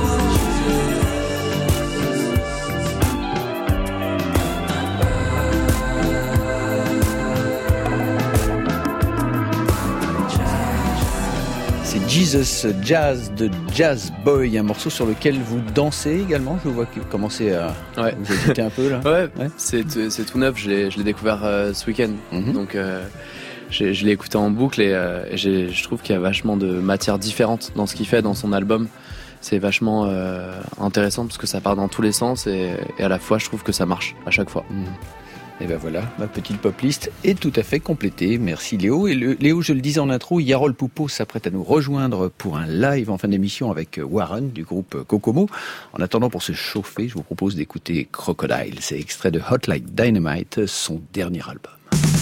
C'est Jesus Jazz de Jazz Boy, un morceau sur lequel vous dansez également. Je vois que vous commencez à ouais. vous agiter un peu là. Ouais, ouais. C'est, c'est tout neuf, je l'ai, je l'ai découvert euh, ce week-end. Mm-hmm. Donc euh, j'ai, je l'ai écouté en boucle et, euh, et j'ai, je trouve qu'il y a vachement de matières différentes dans ce qu'il fait, dans son album. C'est vachement euh, intéressant parce que ça part dans tous les sens et, et à la fois je trouve que ça marche à chaque fois. Mm. Et ben voilà, ma petite pop list est tout à fait complétée. Merci Léo. Et le, Léo, je le disais en intro, Yarol Poupeau s'apprête à nous rejoindre pour un live en fin d'émission avec Warren du groupe Kokomo. En attendant, pour se chauffer, je vous propose d'écouter Crocodile. C'est extrait de Hot Like Dynamite, son dernier album.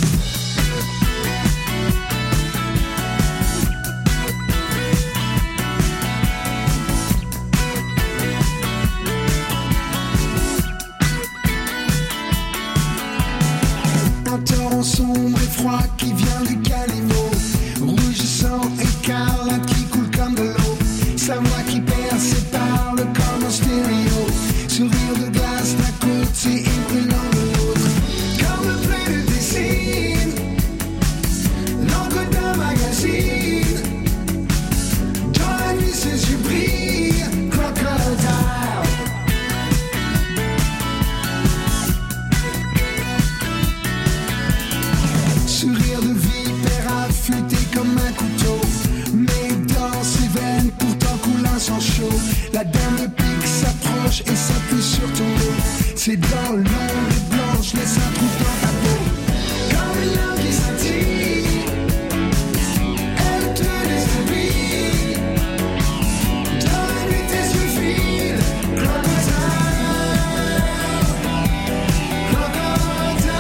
Sombre et froid qui vient du caniveau, rougissant écarlate qui coule comme de l'eau, sa voix qui perce et parle comme un stéréo, sourire de glace d'un côté et brûlant de l'autre, comme le bleu de dessine, l'encre d'un magazine, dans la nuit ses yeux brillent, crocodile. Sourire de vipère affûté comme un couteau, mais dans ses veines pourtant coule un sang chaud. La dame de pique s'approche et s'appuie sur ton dos. C'est dans l'ombre et blanche, laisse un trou dans ta peau. Comme une lame qui scintille, elle te déshabille. Dans la nuit tes yeux filent, crocodile, crocodile.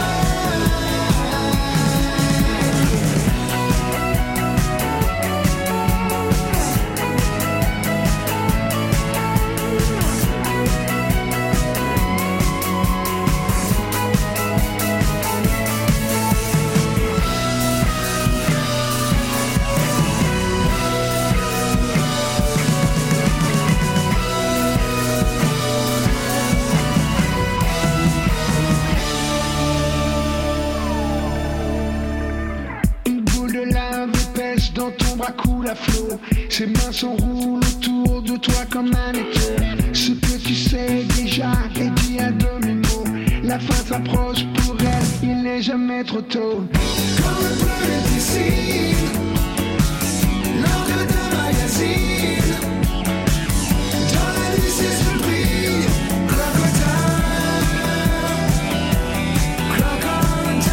Dans ton bras coule à flot, ses mains s'enroulent autour de toi comme un étau. Ce que tu sais déjà est dit à demi-mot. La fin s'approche pour elle, il n'est jamais trop tôt. Comme le bleu dessine, l'encre d'un magazine, dans la nuit ses yeux brillent, crocodile, crocodile.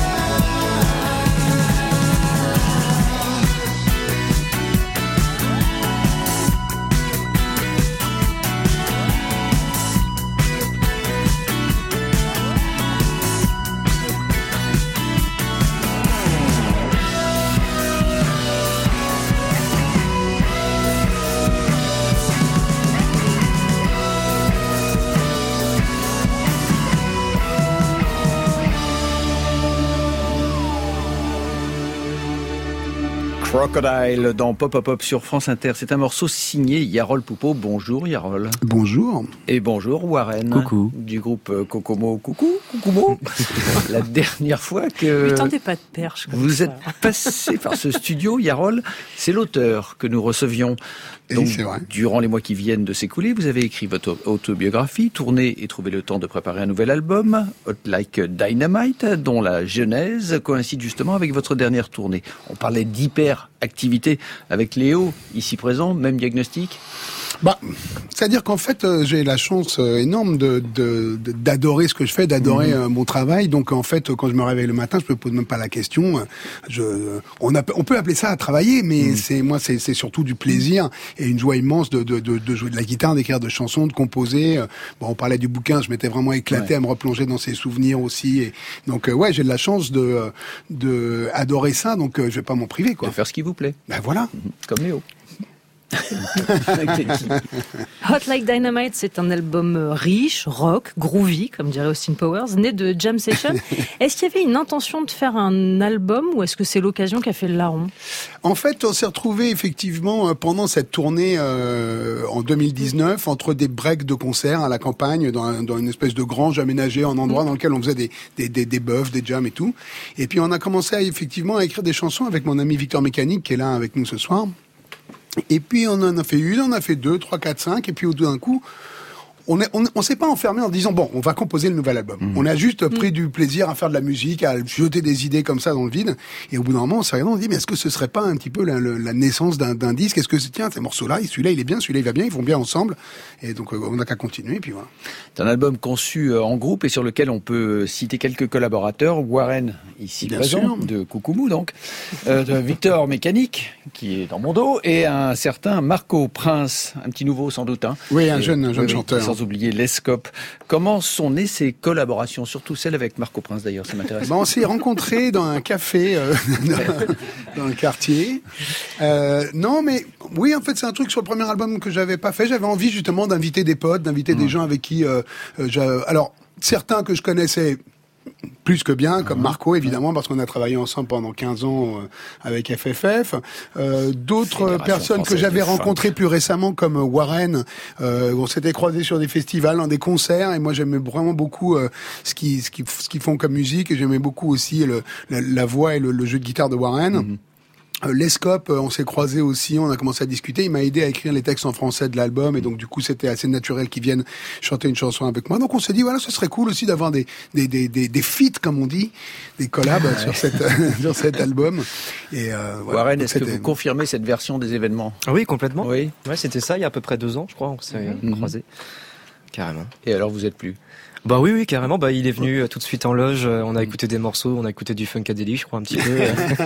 Crocodile dans Pop Pop Pop sur France Inter. C'est un morceau signé Yarol Poupeau. Bonjour Yarol. Bonjour. Et bonjour Warren. Coucou. Du groupe Kokomo. Coucou. Kukumo, la dernière fois que Lui tendez pas de perche. Vous ça. êtes passé par ce studio, Yarol, c'est l'auteur que nous recevions. Donc, c'est vrai. Durant les mois qui viennent de s'écouler, vous avez écrit votre autobiographie, tourné et trouvé le temps de préparer un nouvel album, Hot Like Dynamite, dont la genèse coïncide justement avec votre dernière tournée. On parlait d'hyperactivité avec Léo, ici présent, même diagnostic. Bah, c'est-à-dire qu'en fait, euh, j'ai la chance euh, énorme de, de, de d'adorer ce que je fais, d'adorer mmh. euh, mon travail. Donc en fait, quand je me réveille le matin, je me pose même pas la question. Je, on, a, on peut appeler ça à travailler, mais mmh. c'est moi, c'est, c'est surtout du plaisir et une joie immense de, de, de, de jouer de la guitare, d'écrire de chansons, de composer. Bon, on parlait du bouquin, je m'étais vraiment éclaté ouais. à me replonger dans ces souvenirs aussi. Et donc euh, ouais, j'ai de la chance de, de adorer ça. Donc euh, je vais pas m'en priver, quoi. De faire ce qui vous plaît. Ben voilà, mmh. comme Léo. Hot Like Dynamite, c'est un album riche, rock, groovy, comme dirait Austin Powers, né de jam session. Est-ce qu'il y avait une intention de faire un album ou est-ce que c'est l'occasion qui a fait le larron ? En fait, on s'est retrouvés effectivement pendant cette tournée euh, en deux mille dix-neuf entre des breaks de concerts à la campagne, dans, un, dans une espèce de grange aménagée, en endroit mmh. dans lequel on faisait des, des, des, des buffs, des jams et tout. Et puis on a commencé à, effectivement à écrire des chansons avec mon ami Victor Mécanique qui est là avec nous ce soir. Et puis on en a fait une, on a fait deux, trois, quatre, cinq, et puis au tout d'un coup, on est, on, on s'est pas enfermé en disant bon, on va composer le nouvel album. Mmh. On a juste pris mmh. du plaisir à faire de la musique, à jeter des idées comme ça dans le vide. Et au bout d'un moment, on s'est regardé, on dit mais est-ce que ce serait pas un petit peu la, la, la naissance d'un, d'un disque ? Est-ce que tiens, ces morceaux-là, celui-là il est bien, celui-là il va bien, ils vont bien ensemble. Et donc on n'a qu'à continuer. Et puis voilà. C'est un album conçu en groupe et sur lequel on peut citer quelques collaborateurs. Warren, ici bien présent, sûr. de Kukumo donc, euh, de Victor Mécanique, qui est dans mon dos, et un certain Marco Prince, un petit nouveau sans doute. Hein. Oui, un et, jeune, un jeune oui, chanteur. Sans oublier Lescope. Comment sont nées ces collaborations, surtout celle avec Marco Prince d'ailleurs, ça m'intéresse. Ben, on s'est rencontrés dans un café euh, dans, dans le quartier. Euh, non, mais oui, en fait, c'est un truc sur le premier album que j'avais pas fait. J'avais envie justement d'inviter des potes, d'inviter mmh. des gens avec qui, euh, euh, alors certains que je connaissais plus que bien, comme Marco, évidemment, parce qu'on a travaillé ensemble pendant quinze ans euh, avec F F F. Euh, d'autres personnes que j'avais rencontrées plus récemment, comme Warren, euh, on s'était croisés sur des festivals, dans des concerts, et moi j'aimais vraiment beaucoup euh, ce qu'ils ce qu'ils ce qu'ils font comme musique, et j'aimais beaucoup aussi le, la, la voix et le, le jeu de guitare de Warren. Mm-hmm. Lescope, on s'est croisés aussi, on a commencé à discuter, il m'a aidé à écrire les textes en français de l'album, et donc du coup c'était assez naturel qu'ils viennent chanter une chanson avec moi. Donc on s'est dit voilà, ce serait cool aussi d'avoir des des des des, des feats, comme on dit, des collabs ouais. sur cette sur cet album. Et euh, voilà. Warren, est-ce que vous confirmez cette version des événements ? Oui, complètement. Oui. Ouais, c'était ça il y a à peu près deux ans, je crois, on s'est mm-hmm. croisés. Carrément. Et alors vous êtes plus ? Bah oui, oui, carrément. Bah il est venu euh, tout de suite en loge. Euh, on a écouté des morceaux, on a écouté du funkadélique, je crois un petit peu.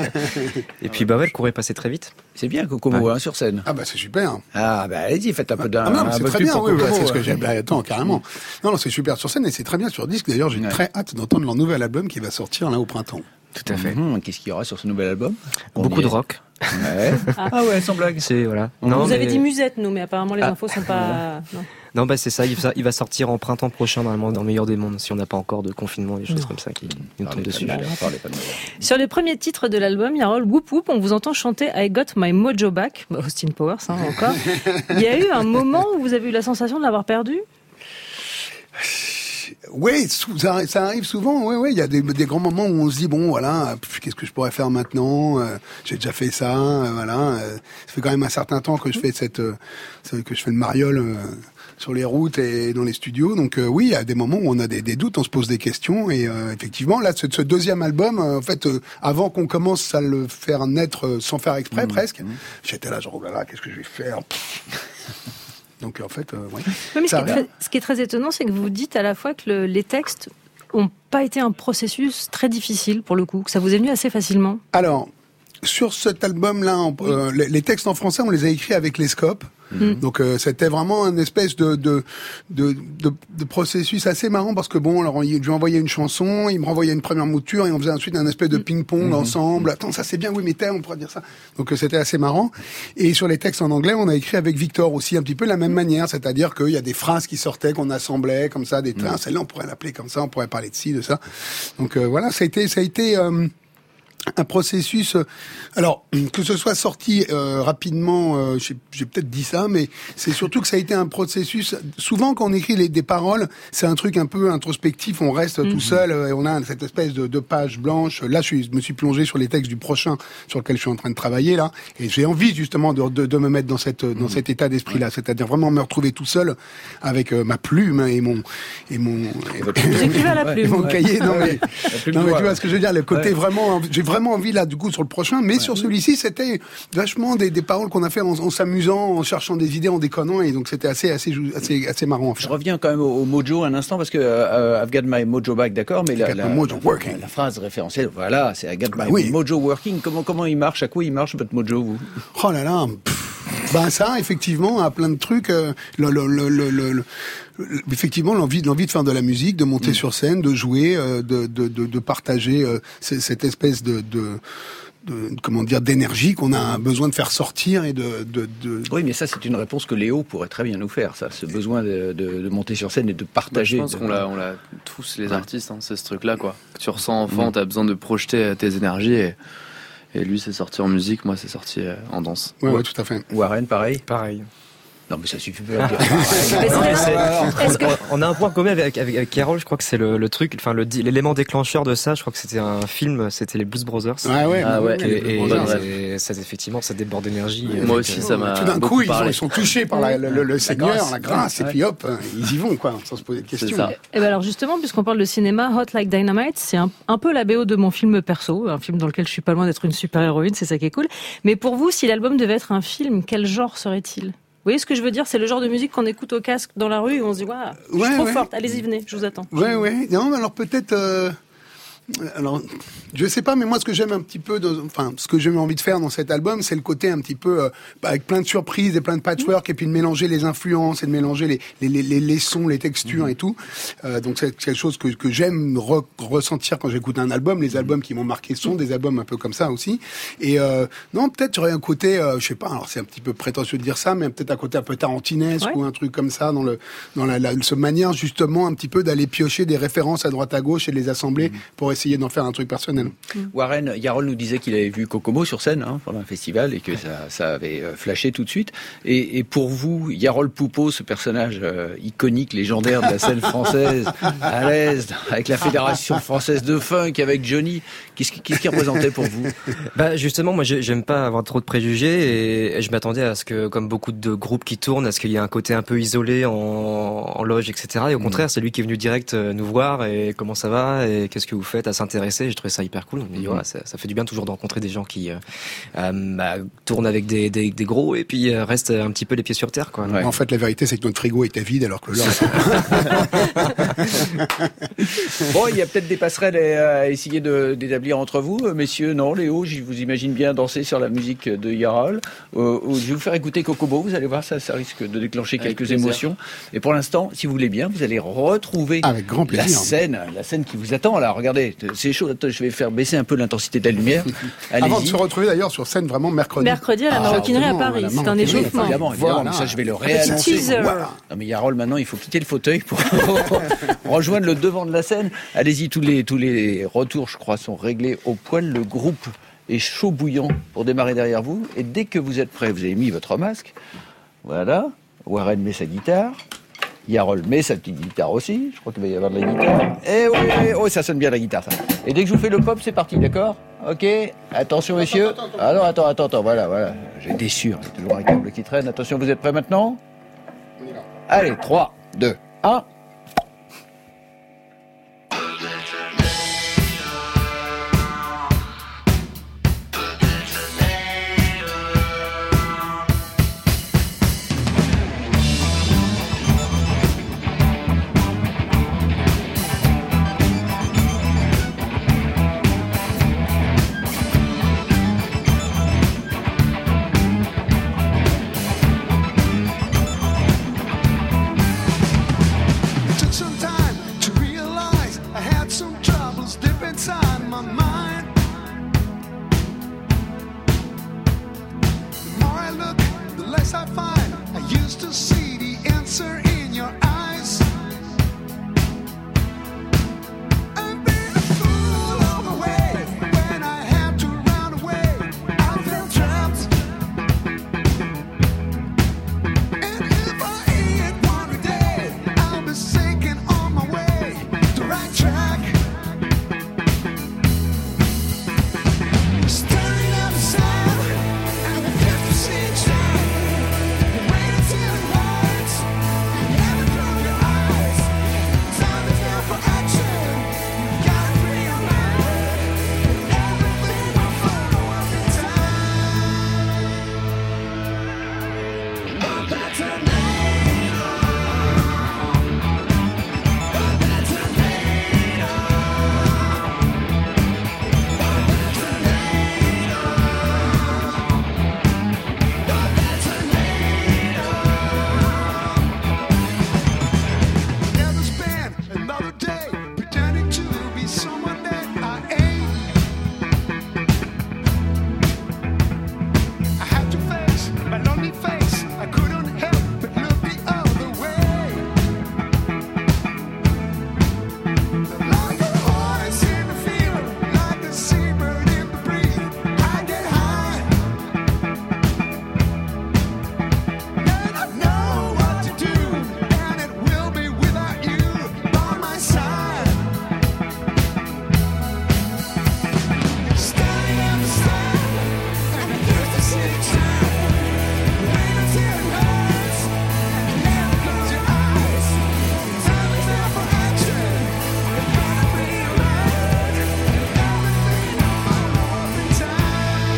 Et puis bah ouais, le cours est passé très vite. C'est bien Kokomo ouais. hein, sur scène. Ah bah c'est super. Ah bah allez-y, faites un peu d'un. Ah non, mais c'est très bien. Oui, Kokomo, c'est ce que ouais. j'aime. Bah, attends, carrément. Non, non, c'est super sur scène et c'est très bien sur disque. D'ailleurs, j'ai ouais. très hâte d'entendre leur nouvel album qui va sortir là au printemps. Tout à fait. Mmh, qu'est-ce qu'il y aura sur ce nouvel album ? On Beaucoup de rock. Ouais. Ah ouais, sans blague. C'est voilà. Non, vous mais... avez dit musette, nous, mais apparemment les ah. infos sont pas. Non. Non, bah c'est ça. Il va, il va sortir en printemps prochain, normalement, dans le meilleur des mondes, si on n'a pas encore de confinement, des choses non. comme ça qui nous tombent dessus. Mal, Sur les premiers titres de l'album, Yarol, Whoop Whoop, on vous entend chanter I Got My Mojo Back, bah, Austin Powers, hein, encore. Il y a eu un moment où vous avez eu la sensation de l'avoir perdu ? Oui, ça, ça arrive souvent. Oui, oui, il y a des, des grands moments où on se dit bon, voilà, qu'est-ce que je pourrais faire maintenant ? euh, J'ai déjà fait ça, euh, voilà. Euh, ça fait quand même un certain temps que je fais cette, euh, que je fais le mariole euh, sur les routes et dans les studios. Donc euh, oui, il y a des moments où on a des, des doutes, on se pose des questions. Et euh, effectivement, là, ce, ce deuxième album, euh, en fait, euh, avant qu'on commence à le faire naître euh, sans faire exprès mmh, presque, mmh. j'étais là, genre oh là là, qu'est-ce que je vais faire ? Donc en fait, euh, oui. Oui, mais ce, qui très, ce qui est très étonnant, c'est que vous dites à la fois que le, les textes n'ont pas été un processus très difficile pour le coup, que ça vous est venu assez facilement. Alors, sur cet album-là, on, oui. euh, les, les textes en français, on les a écrits avec Lescope. Mmh. Donc euh, c'était vraiment un espèce de de, de de de processus assez marrant parce que bon, alors je lui envoyais une chanson, il me renvoyait une première mouture et on faisait ensuite un espèce de ping-pong mmh. ensemble. Attends, ça c'est bien, oui, mais t'es, on pourrait dire ça. Donc euh, c'était assez marrant. Et sur les textes en anglais, on a écrit avec Victor aussi un petit peu la même manière, c'est-à-dire qu'il y a des phrases qui sortaient, qu'on assemblait comme ça, des mmh. celle-là on pourrait l'appeler comme ça, on pourrait parler de ci, de ça. Donc euh, voilà, ça a été ça a été euh, un processus. Euh, alors que ce soit sorti euh, rapidement, euh, j'ai, j'ai peut-être dit ça, mais c'est surtout que ça a été un processus. Souvent, quand on écrit les, des paroles, c'est un truc un peu introspectif. On reste mmh. tout seul euh, et on a cette espèce de, de page blanche. Là, je, suis, je me suis plongé sur les textes du prochain sur lequel je suis en train de travailler là, et j'ai envie justement de, de, de me mettre dans cette dans mmh. cet état d'esprit là, ouais. c'est-à-dire vraiment me retrouver tout seul avec euh, ma plume et mon et mon et votre... à la plume, et mon ouais. cahier. Non mais, non, mais tu vois ce que je veux dire, le côté ouais. vraiment. J'ai vraiment envie là du coup sur le prochain, mais ouais. sur celui-ci c'était vachement des, des paroles qu'on a fait en, en s'amusant, en cherchant des idées, en déconnant, et donc c'était assez assez assez assez marrant. Je reviens quand même au, au mojo un instant parce que euh, I've got my mojo back, d'accord, mais la, la, mojo working. La, la phrase référentielle, voilà, c'est I got my oui. mojo working. Comment comment il marche, à quoi il marche votre mojo vous? Oh là là. Pff, ben ça effectivement à plein de trucs. Euh, le, le, le, le, le, le effectivement l'envie l'envie de faire de la musique, de monter mmh. sur scène, de jouer, euh, de, de de de partager euh, cette espèce de, de de comment dire d'énergie qu'on a besoin de faire sortir et de, de, de... Oui, mais ça c'est une réponse que Léo pourrait très bien nous faire, ça, ce besoin de, de, de monter sur scène et de partager. Bah, je pense de... qu'on l'a, on l'a tous les artistes, hein, c'est ce truc-là quoi. Que tu ressens enfant, mmh. t'as besoin de projeter tes énergies et et lui c'est sorti en musique, moi c'est sorti en danse. Ouais, ouais, ouais, tout à fait. Warren, pareil. Pareil. Non, mais ça suffit pas. On a un point commun avec, avec, avec Carole, je crois que c'est le, le truc, enfin le, l'élément déclencheur de ça, je crois que c'était un film, c'était les Blues Brothers. Ah ouais, ah ouais. ouais, et, et, et ça, effectivement, ça déborde d'énergie. Moi aussi, ça m'a. Tout d'un coup, ils, ont, ils sont touchés par la, le, le, le la Seigneur, grâce. la grâce, ouais. Et puis hop, ils y vont, quoi, sans se poser de questions. C'est ça. Et ben alors justement, puisqu'on parle de cinéma, Hot Like Dynamite, c'est un, un peu la B O de mon film perso, un film dans lequel je suis pas loin d'être une super-héroïne, c'est ça qui est cool. Mais pour vous, si l'album devait être un film, quel genre serait-il ? Vous voyez ce que je veux dire? C'est le genre de musique qu'on écoute au casque dans la rue et on se dit, waouh, je suis ouais, trop ouais. forte, allez-y, venez, je vous attends. Ouais, ouais. Non, alors peut-être. Euh... Alors, je sais pas, mais moi, ce que j'aime un petit peu, de, enfin, ce que j'ai envie de faire dans cet album, c'est le côté un petit peu euh, avec plein de surprises et plein de patchwork, mmh. et puis de mélanger les influences et de mélanger les les les, les, les sons, les textures mmh. et tout. Euh, donc c'est quelque chose que que j'aime re- ressentir quand j'écoute un album. Les albums qui m'ont marqué sont des albums un peu comme ça aussi. Et euh, non, peut-être j'aurais un côté, euh, je sais pas. Alors c'est un petit peu prétentieux de dire ça, mais peut-être un côté un peu tarantinesque ouais. ou un truc comme ça dans le dans la, la ce manière justement un petit peu d'aller piocher des références à droite à gauche et de les assembler mmh. pour essayer d'en faire un truc personnel. Warren, Yarol nous disait qu'il avait vu Kokomo sur scène hein, pendant un festival et que ça, ça avait flashé tout de suite. Et, et pour vous, Yarol Poupeau, ce personnage euh, iconique, légendaire de la scène française, à l'aise, avec la Fédération française de funk, avec Johnny, qu'est-ce qui, qu'est-ce qui représentait pour vous? Bah justement, moi j'aime pas avoir trop de préjugés et, et je m'attendais à ce que, comme beaucoup de groupes qui tournent, à ce qu'il y ait un côté un peu isolé en, en loge, et cetera. Et au mmh. contraire, c'est lui qui est venu direct nous voir et comment ça va et qu'est-ce que vous faites, à s'intéresser. J'ai trouvé ça hyper cool. Mais voilà, ça, ça fait du bien toujours de rencontrer des gens qui euh, euh, bah, tournent avec des, des, des gros et puis euh, restent un petit peu les pieds sur terre, quoi. Ouais. En fait, la vérité, c'est que notre frigo était vide alors que là. Bon, il y a peut-être des passerelles à essayer de, d'établir entre vous, messieurs. Non, Léo, je vous imagine bien danser sur la musique de Yarol. Euh, je vais vous faire écouter Kokomo. Vous allez voir, ça, ça risque de déclencher quelques Avec émotions. Et pour l'instant, si vous voulez bien, vous allez retrouver Avec grand plaisir. la scène, la scène qui vous attend. Là, regardez, c'est chaud. Je vais faire baisser un peu l'intensité de la lumière. Allez-y. Avant de se retrouver d'ailleurs sur scène vraiment mercredi. Mercredi à la Maroquinerie ah, à Paris. C'est un échauffement. Évidemment, évidemment. Voilà. Mais ça, je vais le réannoncer. Voilà. Non, mais Yarol, maintenant, il faut quitter le fauteuil pour rejoindre le devant de la scène. Allez-y, tous les, tous les retours, je crois, sont réglés au poil. Le groupe est chaud bouillant pour démarrer derrière vous. Et dès que vous êtes prêts, vous avez mis votre masque. Voilà. Warren met sa guitare. Yarol met sa petite guitare aussi. Je crois qu'il va y avoir de la guitare. Et oui, oh, ça sonne bien la guitare, ça. Et dès que je vous fais le pop, c'est parti, d'accord? Ok. Attention, messieurs. Attends, attends, attends. Alors, attends, attends, attends. Voilà, voilà. J'ai des sûrs. J'ai toujours un câble qui traîne. Attention, vous êtes prêts maintenant? Allez, trois, deux, un. I've been a fool all the way when I had to all the day, pretending to be someone that I ain't. I had to face my lonely face. I couldn't help but look the other way. Like a horse in the field, like a seabird in the breeze. I get high, and I know what to do, and it will be without you by my side. Standing at the side, and I used to see it shine. Wait until it hurts, and never close your eyes. Time is now for action. You better realize everything will follow up in time.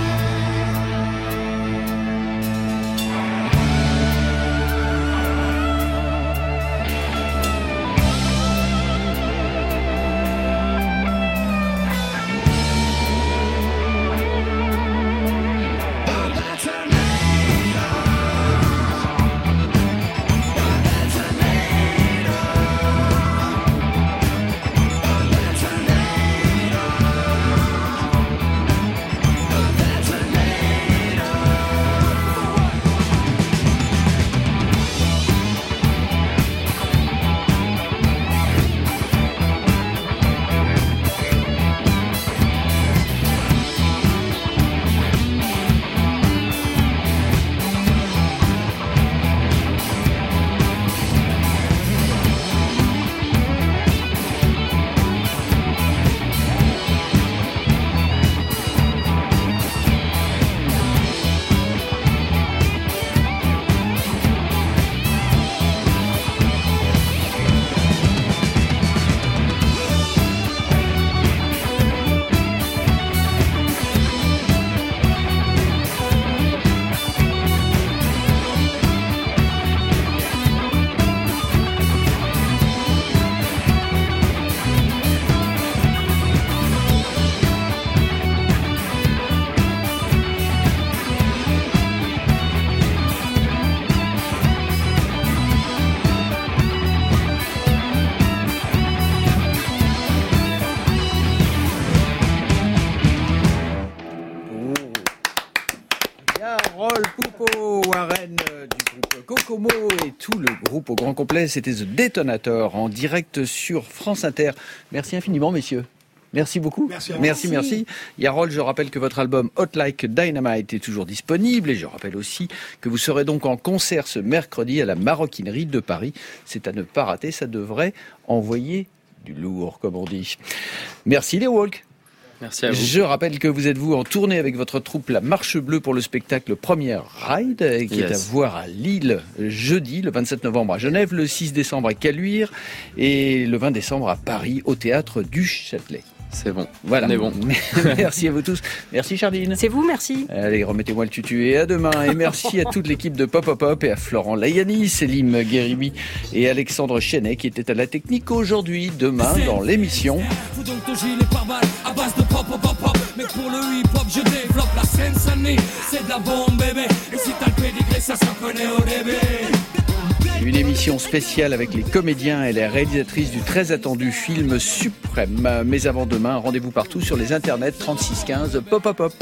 Yarol Poupeau, Warren euh, du groupe Kokomo et tout le groupe au grand complet. C'était The Detonator en direct sur France Inter. Merci infiniment, messieurs. Merci beaucoup. Merci à vous. Merci, merci. Yarol, je rappelle que votre album Hot Like Dynamite est toujours disponible et je rappelle aussi que vous serez donc en concert ce mercredi à la Maroquinerie de Paris. C'est à ne pas rater, ça devrait envoyer du lourd, comme on dit. Merci les Walk. Merci à vous. Je rappelle que vous êtes vous en tournée avec votre troupe La Marche Bleue pour le spectacle Première Ride qui Yes. est à voir à Lille jeudi, le vingt-sept novembre à Genève, le six décembre à Caluire et le vingt décembre à Paris au Théâtre du Châtelet. C'est bon. Voilà. On est bon. Merci à vous tous. Merci Chardine. C'est vous, merci. Allez, remettez-moi le tutu et à demain. Et merci à toute l'équipe de Pop Pop Pop et à Florent Layani, Célim Guéribi et Alexandre Chenet qui étaient à la technique aujourd'hui. Demain, dans l'émission. Fous donc ton gilet pare-balles à base de pop pop pop pop. Mais pour le hip-hop, je développe la scène Sunny. C'est de la bombe, bébé. Et si t'as le pédigré, ça se reconnaît au début. Une émission spéciale avec les comédiens et les réalisatrices du très attendu film Suprême. Mais avant demain, rendez-vous partout sur les internets trente-six quinze Pop Pop Pop.